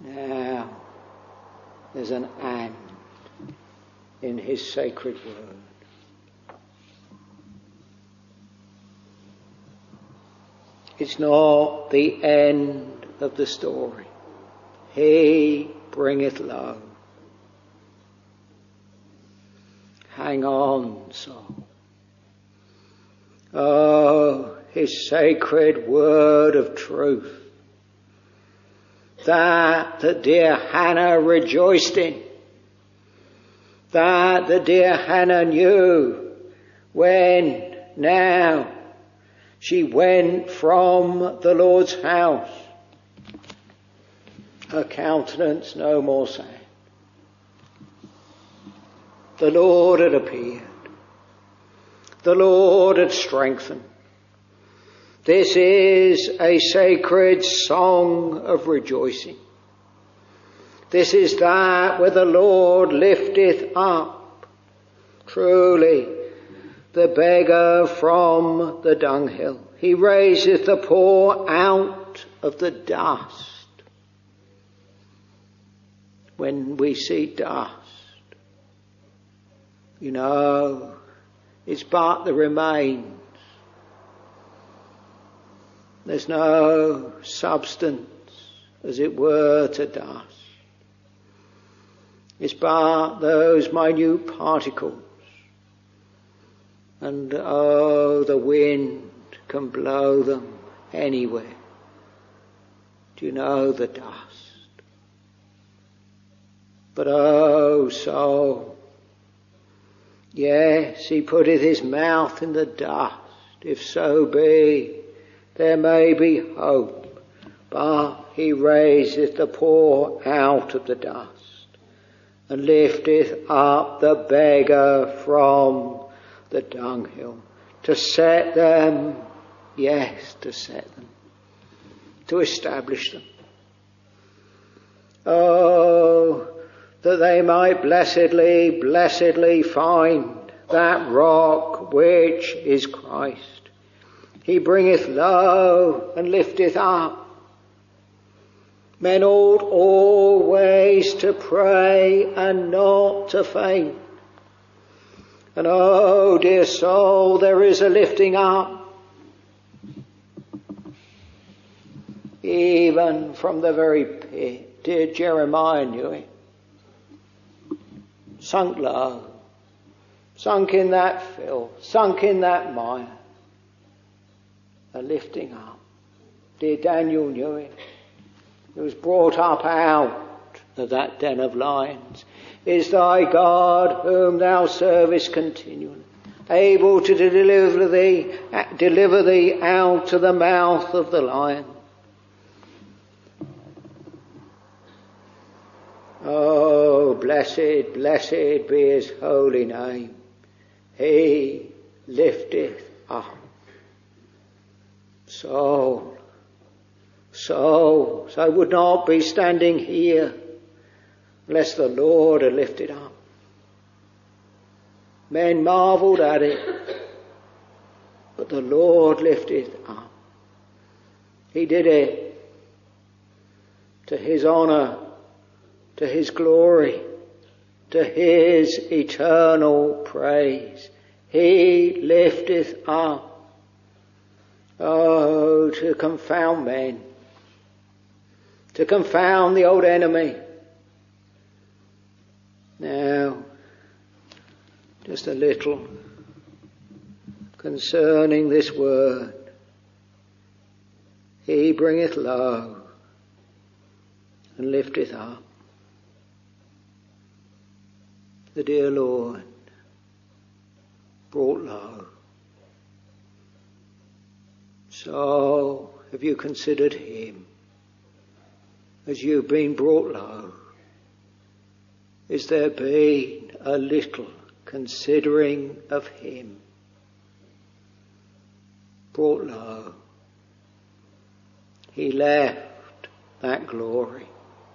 Now, there's an and in his sacred word. It's not the end of the story. He bringeth low. Hang on, soul. Oh, his sacred word of truth, that the dear Hannah rejoiced in, that the dear Hannah knew when now she went from the Lord's house, her countenance no more sad. The Lord had appeared. The Lord had strengthened. This is a sacred song of rejoicing. This is that where the Lord lifteth up, truly, the beggar from the dunghill. He raiseth the poor out of the dust. When we see dust, you know, it's but the remains. There's no substance, as it were, to dust. It's but those minute particles. And oh, the wind can blow them anywhere. Do you know the dust? But oh, soul, yes, he putteth his mouth in the dust, if so be there may be hope, but he raiseth the poor out of the dust, and lifteth up the beggar from the dunghill, to set them, yes, to set them, to establish them. Oh, that they might blessedly, blessedly find that rock which is Christ. He bringeth low and lifteth up. Men ought always to pray and not to faint. And oh, dear soul, there is a lifting up. Even from the very pit. Dear Jeremiah knew it. Sunk low. Sunk in that filth. Sunk in that mire. A lifting up. Dear Daniel knew it. He was brought up out of that den of lions. Is thy God whom thou servest continually, able to deliver thee, deliver thee out of the mouth of the lion? Oh, blessed, blessed be his holy name. He lifteth up. Soul, souls, I would not be standing here unless the Lord had lifted up. Men marvelled at it, but the Lord lifted up. He did it to his honour, to his glory, to his eternal praise. He lifteth up. Oh, to confound men, to confound the old enemy. Now, just a little concerning this word. He bringeth low and lifteth up. The dear Lord brought low. So, have you considered him as you've been brought low? Is there been a little considering of him? Brought low. He left that glory.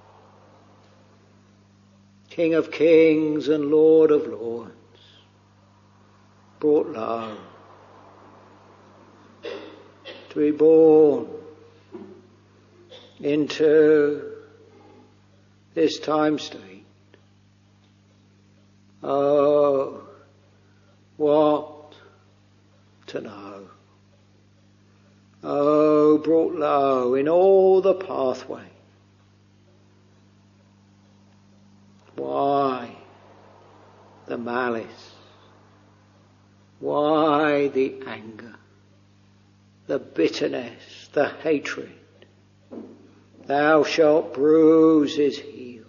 King of kings and Lord of lords. Brought low. To be born into this time state. Oh, what to know. Oh, brought low in all the pathway. Why the malice? Why the anger? The bitterness, the hatred? Thou shalt bruise his heel.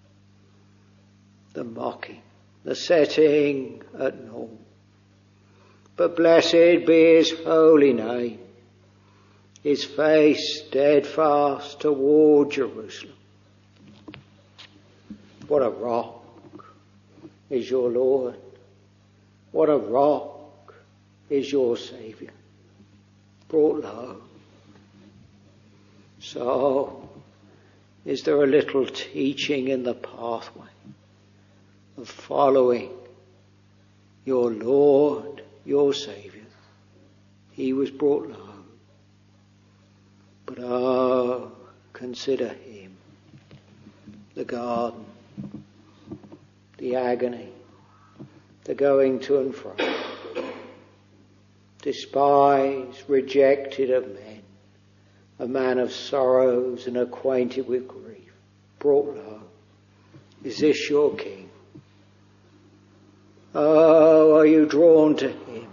The mocking, the setting at naught. But blessed be his holy name, his face steadfast toward Jerusalem. What a rock is your Lord. What a rock is your Saviour. Brought low. So, is there a little teaching in the pathway of following your Lord, your Saviour? He was brought low. But oh, consider him. The garden, the agony, the going to and fro, despised, rejected of men, a man of sorrows and acquainted with grief, brought low. Is this your King? Oh, are you drawn to him?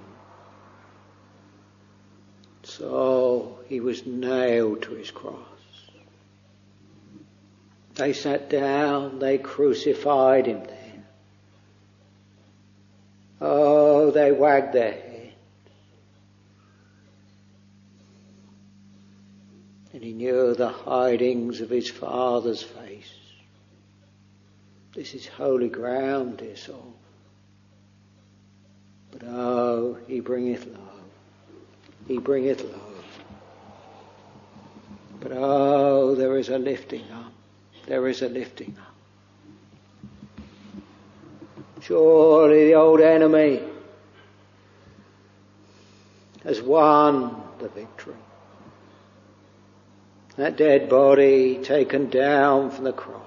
So he was nailed to his cross. They sat down, they crucified him there. Oh, they wagged their heads. And he knew the hidings of his Father's face. This is holy ground, dear soul. But oh, he bringeth low. He bringeth low. But oh, there is a lifting up. There is a lifting up. Surely the old enemy has won the victory. That dead body taken down from the cross.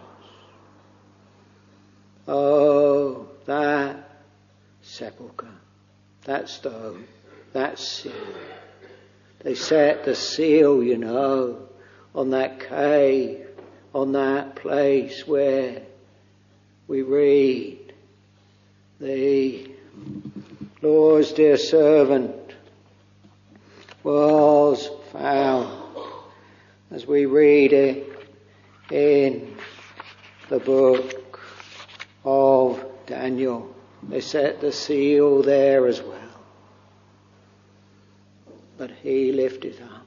Oh, that sepulchre, that stone, that seal. They set the seal, you know, on that cave, on that place where we read, the Lord's dear servant was found, as we read it in the book of Daniel. They set the seal there as well. But he lifted up.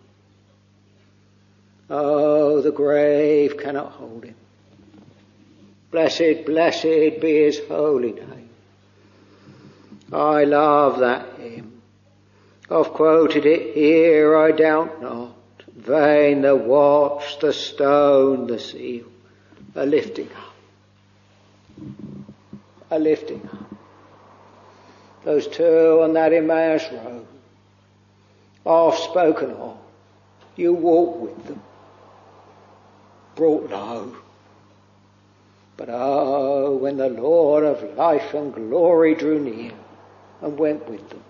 Oh, the grave cannot hold him. Blessed, blessed be his holy name. I love that hymn. I've quoted it here, I doubt not. Vain the watch, the stone, the seal. A lifting up. A lifting up. Those two on that Emmaus road, oft spoken of, you walk with them, brought low. But oh, when the Lord of life and glory drew near and went with them,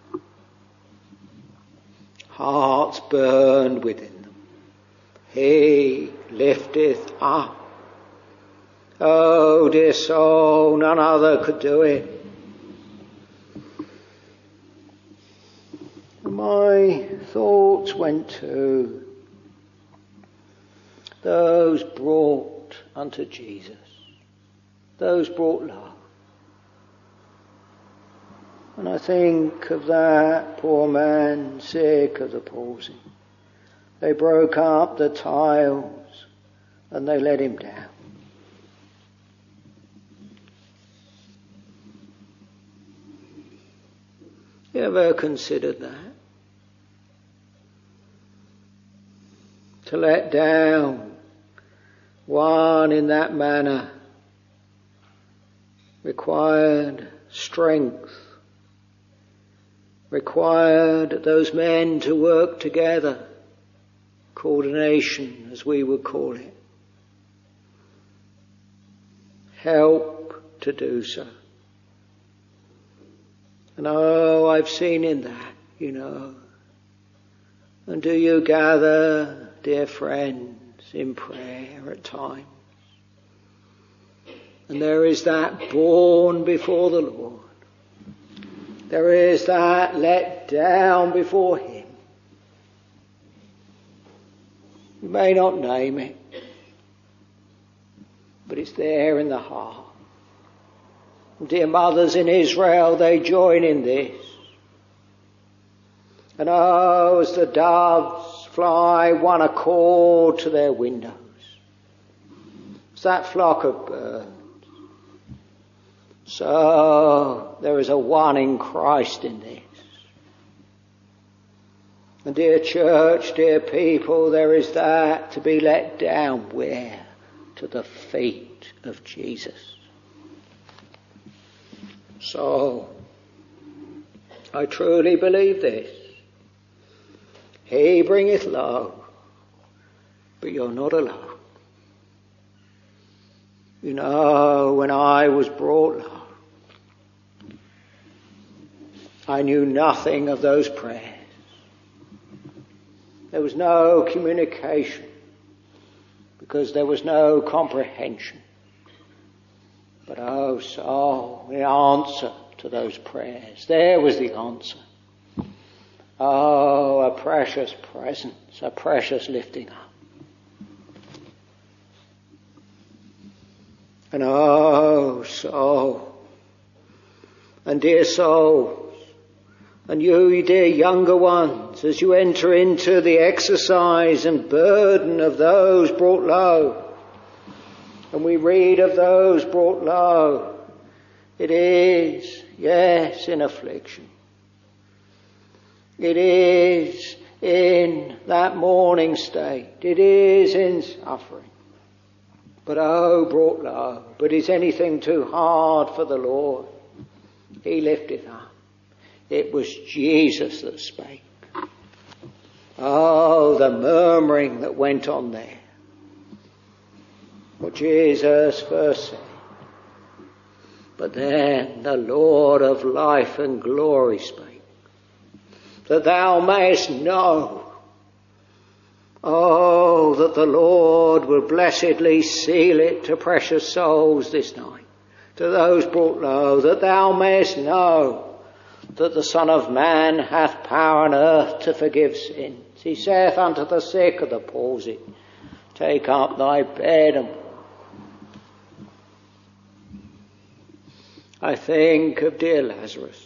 hearts burned within them. He lifteth up. Oh, dear soul, none other could do it. My thoughts went to those brought unto Jesus, those brought low. And I think of that poor man sick of the palsy. They broke up the tiles and they let him down. You ever considered that? To let down one in that manner required strength, required those men to work together, coordination as we would call it. help to do so. And oh, I've seen in that, you know. And do you gather, dear friends, in prayer at times? And there is that born before the Lord. There is that let down before Him. You may not name it, but it's there in the heart. Dear mothers in Israel, they join in this. And oh, as the doves fly one accord to their windows, it's that flock of birds. So there is a one in Christ in this. And dear church, dear people, there is that to be let down where? To the feet of Jesus. So, I truly believe this. He bringeth low, but you're not alone. You know, when I was brought low, I knew nothing of those prayers. There was no communication because there was no comprehension. But oh, so the answer to those prayers, there was the answer. Oh, a precious presence, a precious lifting up. And oh, soul, and dear souls, and you, dear younger ones, as you enter into the exercise and burden of those brought low, and we read of those brought low, it is, yes, in affliction. It is in that mourning state. It is in suffering. But oh, brought low. But is anything too hard for the Lord? He lifteth up. It was Jesus that spake. Oh, the murmuring that went on there. What Jesus first said. But then the Lord of life and glory spake. That thou mayest know, oh, that the Lord will blessedly seal it to precious souls this night, to those brought low, that thou mayest know that the Son of Man hath power on earth to forgive sins. He saith unto the sick of the palsy, take up thy bed and walk. I think of dear Lazarus,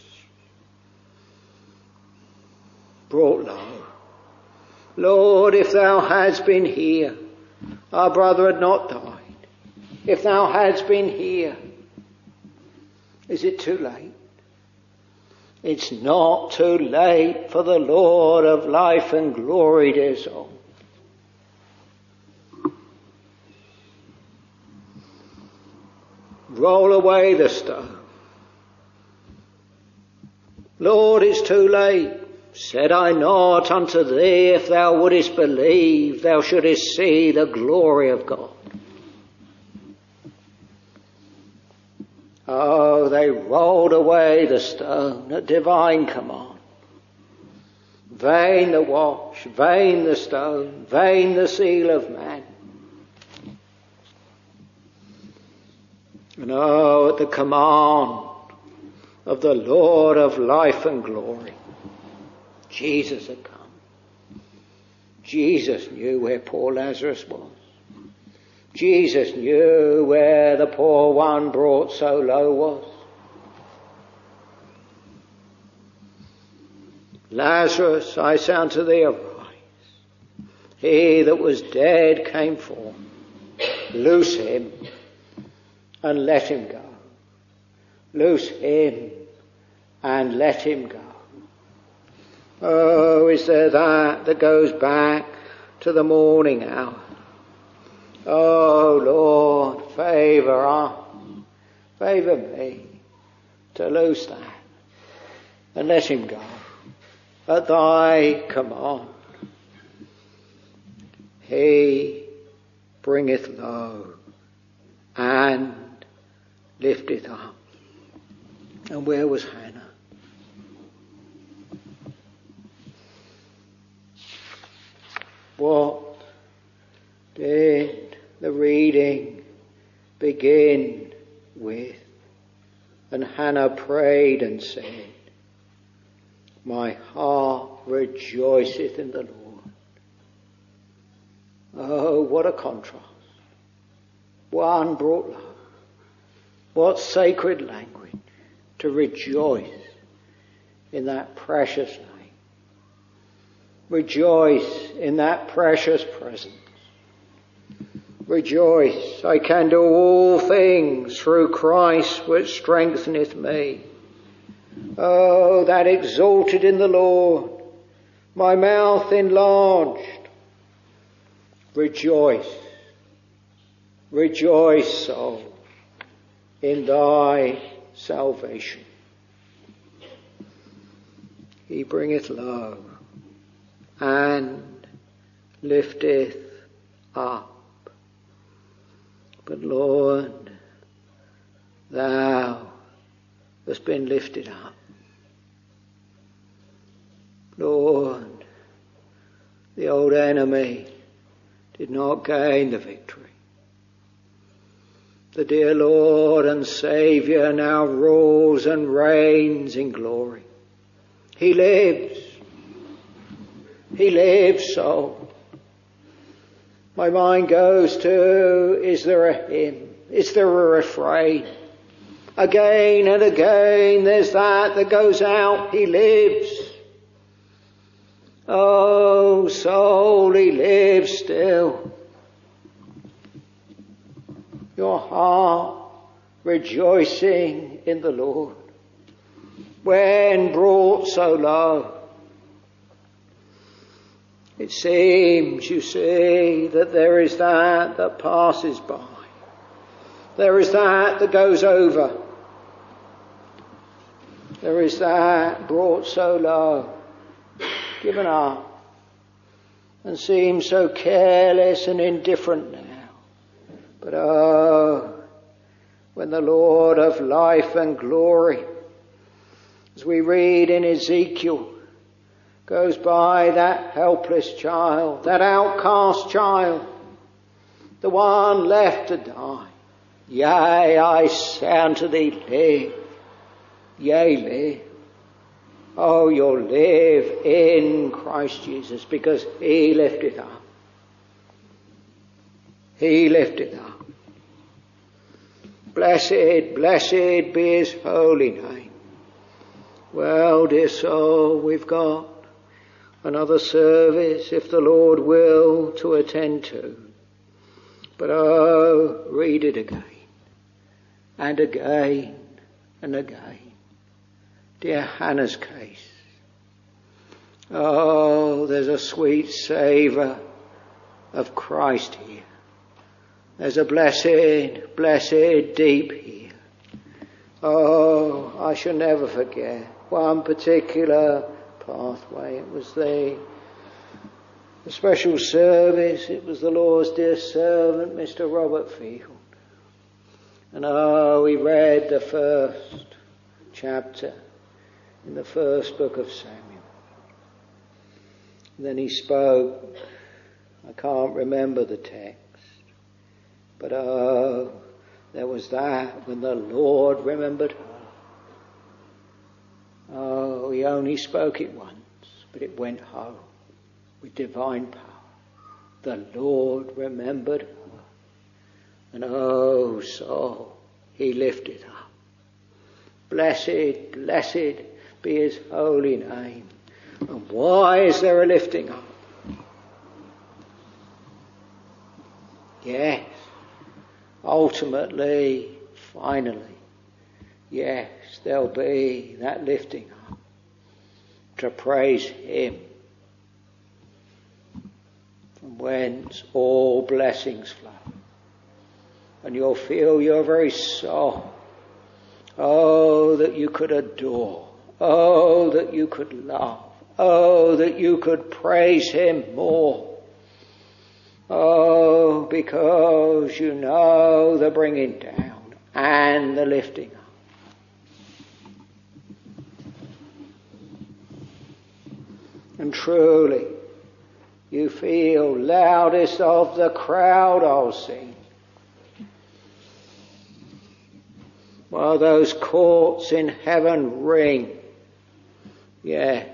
brought low. Lord, if thou hadst been here, our brother had not died. If thou hadst been here, is it too late? It's not too late for the Lord of life and glory, dear soul. Roll away the stone. Lord, it's too late. Said I not unto thee, if thou wouldest believe, thou shouldest see the glory of God. Oh, they rolled away the stone at divine command. Vain the watch, vain the stone, vain the seal of man. And oh, at the command of the Lord of life and glory, Jesus had come. Jesus knew where poor Lazarus was. Jesus knew where the poor one brought so low was. Lazarus, I say unto thee, arise. He that was dead came forth. Loose him and let him go. Loose him and let him go. Oh, is there that that goes back to the morning hour? Oh, Lord, favour us, favour me to loose that and let him go at thy command. He bringeth low and lifteth up. And where was Hannah? What did the reading begin with? And Hannah prayed and said, my heart rejoiceth in the Lord. Oh, what a contrast. One brought love. What sacred language to rejoice in that precious name. Rejoice in that precious presence. Rejoice, I can do all things through Christ which strengtheneth me. Oh, that exalted in the Lord, my mouth enlarged. Rejoice, rejoice, soul, in thy salvation. He bringeth low and lifteth up. But Lord, thou hast been lifted up. Lord, the old enemy did not gain the victory. The dear Lord and Saviour now rules and reigns in glory. He lives. He lives, soul. My mind goes to, is there a hymn? Is there a refrain? Again and again there's that that goes out. He lives. Oh, soul, he lives still. Your heart rejoicing in the Lord. When brought so low, it seems, you see, that there is that that passes by. There is that that goes over. There is that brought so low, given up, and seems so careless and indifferent now. But oh, when the Lord of life and glory, as we read in Ezekiel, goes by that helpless child, that outcast child, the one left to die. Yea, I say unto thee, live. Yea, live. Oh, you'll live in Christ Jesus, because he lifted up. He lifted up. Blessed, blessed be his holy name. Well, dear soul, we've got another service, if the Lord will, to attend to. But oh, read it again, and again, and again. Dear Hannah's case. Oh, there's a sweet savour of Christ here. There's a blessed, blessed deep here. Oh, I shall never forget one particular pathway. It was the, the special service. It was the Lord's dear servant, Mister Robert Field. And oh, he read the first chapter in the first book of Samuel. And then he spoke. I can't remember the text. But oh, there was that when the Lord remembered her. Oh, he only spoke it once, but it went home with divine power. The Lord remembered her. And oh, so he lifted up. Blessed, blessed be his holy name. And why is there a lifting up? Yes, ultimately, finally, yes, there'll be that lifting up to praise him, from whence all blessings flow. And you'll feel your very soul, oh, that you could adore, oh, that you could love, oh, that you could praise him more. Oh, because you know the bringing down and the lifting up. And truly, you feel loudest of the crowd I'll sing, while those courts in heaven ring. Yes.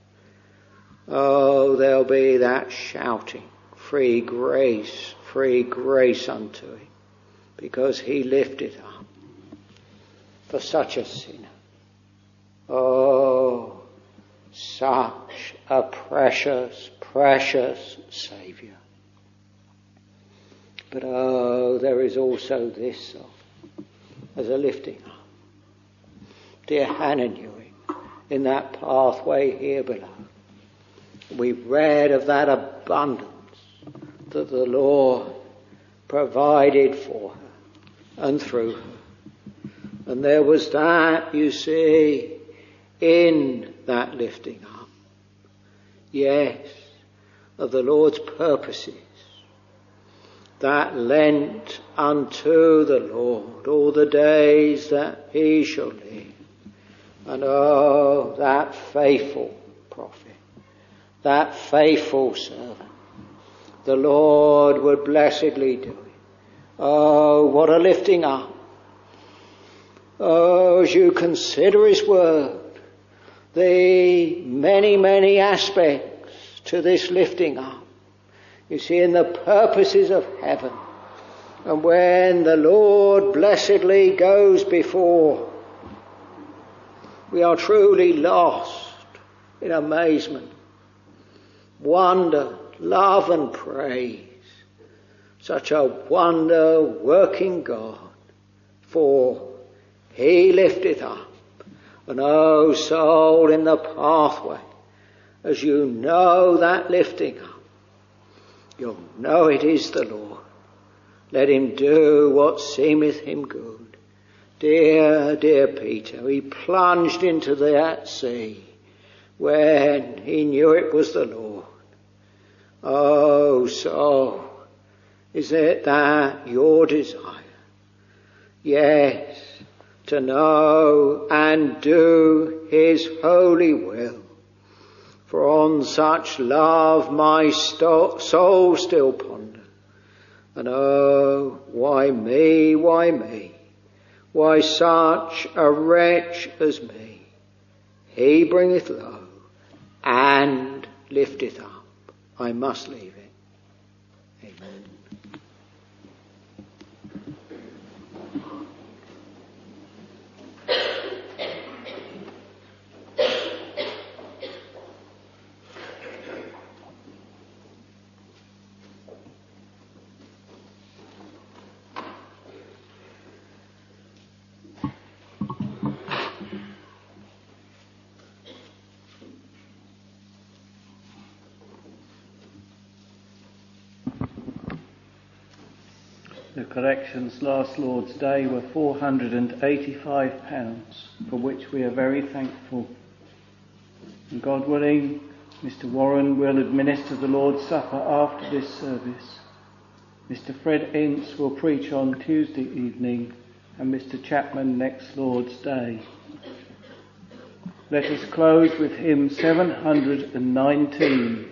Oh, there'll be that shouting, free grace, free grace unto him, because he lifted up for such a sinner. Oh, such a precious, precious Saviour. But oh, there is also this song as a lifting up. Dear Hannah knew it in that pathway here below. We read of that abundance that the Lord provided for her and through her. And there was that, you see, in that lifting up. Yes, of the Lord's purposes that lent unto the Lord all the days that he shall live. And oh, that faithful prophet, that faithful servant, the Lord would blessedly do it. Oh, what a lifting up. Oh, as you consider his word, the many, many aspects to this lifting up. You see, in the purposes of heaven, and when the Lord blessedly goes before, we are truly lost in amazement, wonder, love and praise. Such a wonder-working God, for he lifteth up. And oh, soul in the pathway, as you know that lifting up, you'll know it is the Lord. Let him do what seemeth him good. Dear, dear Peter, he plunged into that sea when he knew it was the Lord. Oh, soul, is it that your desire? Yes, to know and do his holy will. For on such love my sto- soul still ponder. And oh, why me, why me? Why such a wretch as me? He bringeth low and lifteth up. I must leave it. Amen. The collections last Lord's Day were four hundred eighty-five pounds, for which we are very thankful. And God willing, Mister Warren will administer the Lord's Supper after this service. Mister Fred Ince will preach on Tuesday evening, and Mister Chapman next Lord's Day. Let us close with hymn seven hundred nineteen.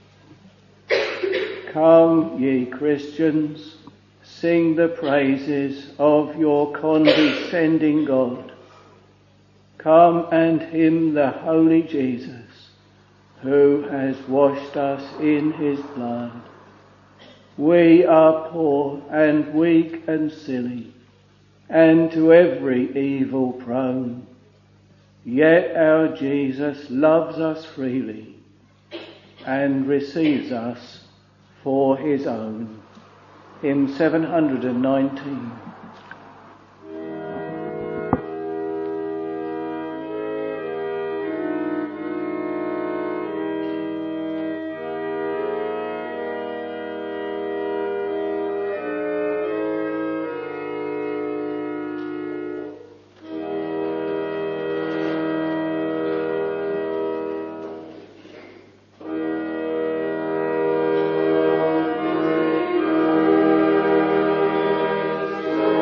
Come, ye Christians, sing the praises of your condescending God. Come and hymn the holy Jesus, who has washed us in his blood. We are poor and weak and silly, and to every evil prone. Yet our Jesus loves us freely, and receives us for his own. Hymn seven hundred nineteen. Thank you.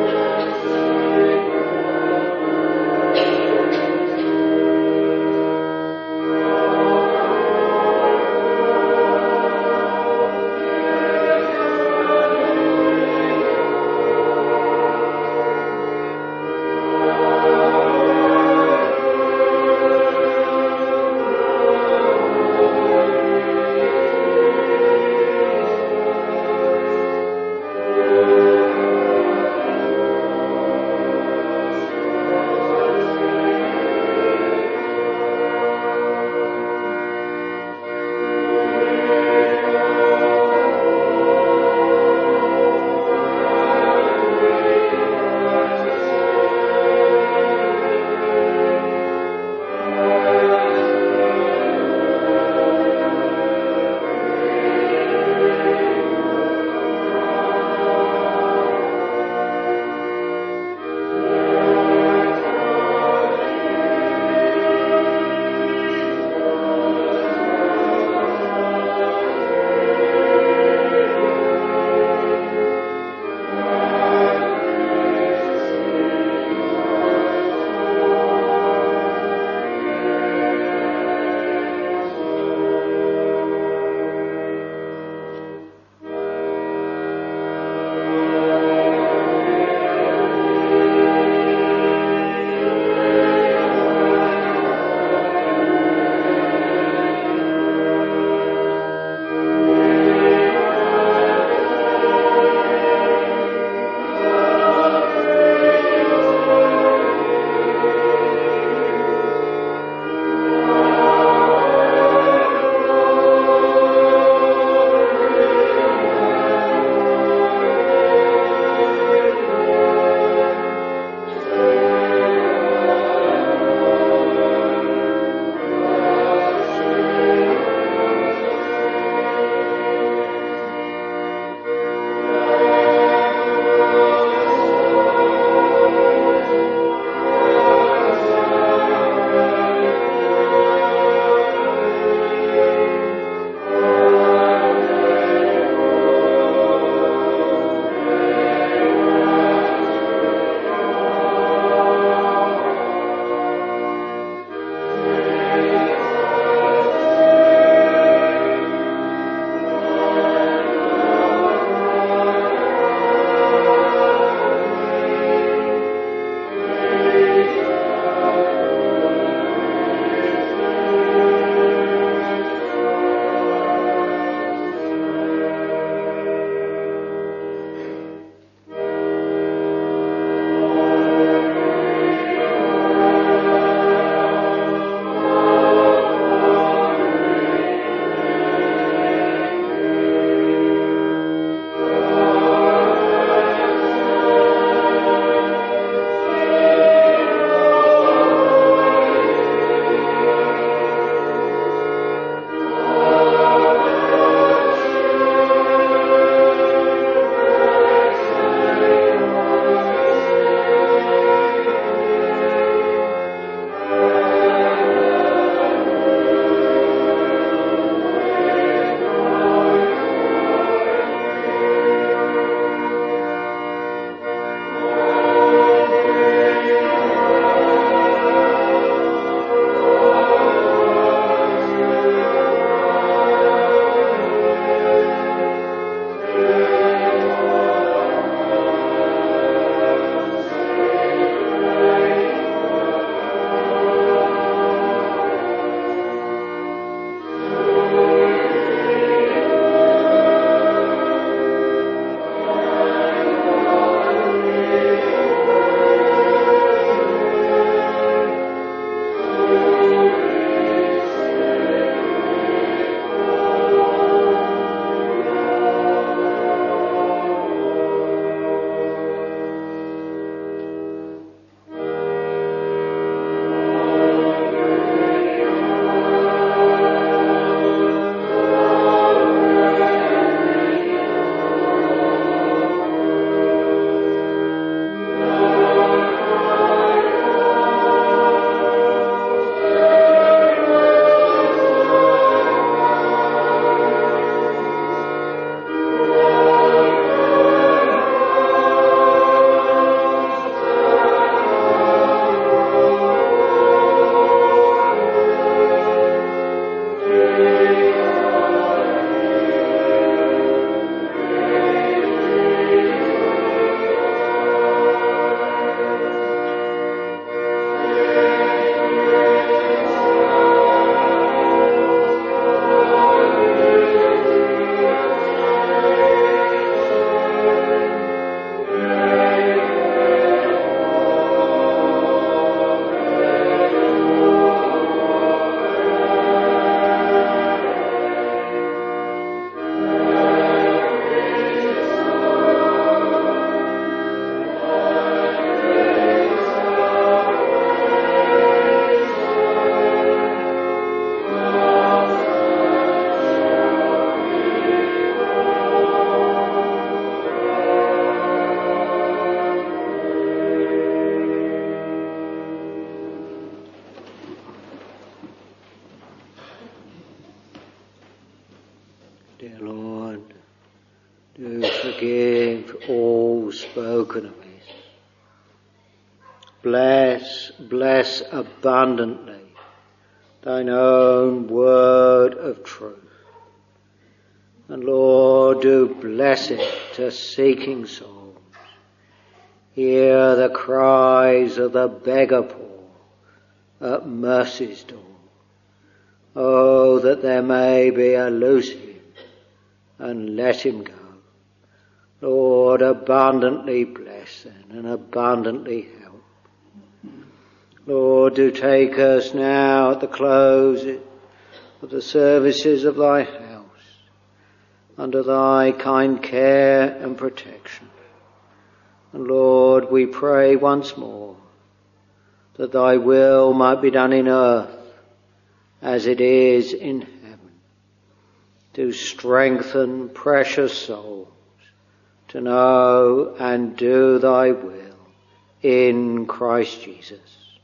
bless, bless abundantly thine own word of truth. And Lord, do bless it to seeking souls. Hear the cries of the beggar poor at mercy's door. Oh, that there may be a loose him and let him go. Lord, abundantly bless then and abundantly help. Lord, do take us now at the close of the services of thy house under thy kind care and protection. And Lord, we pray once more that thy will might be done in earth as it is in heaven. To strengthen precious souls to know and do thy will in Christ Jesus.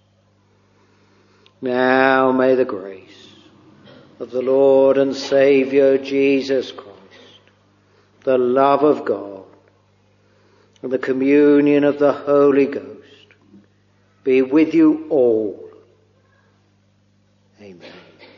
Now may the grace of the Lord and Saviour Jesus Christ, the love of God, and the communion of the Holy Ghost be with you all. Amen.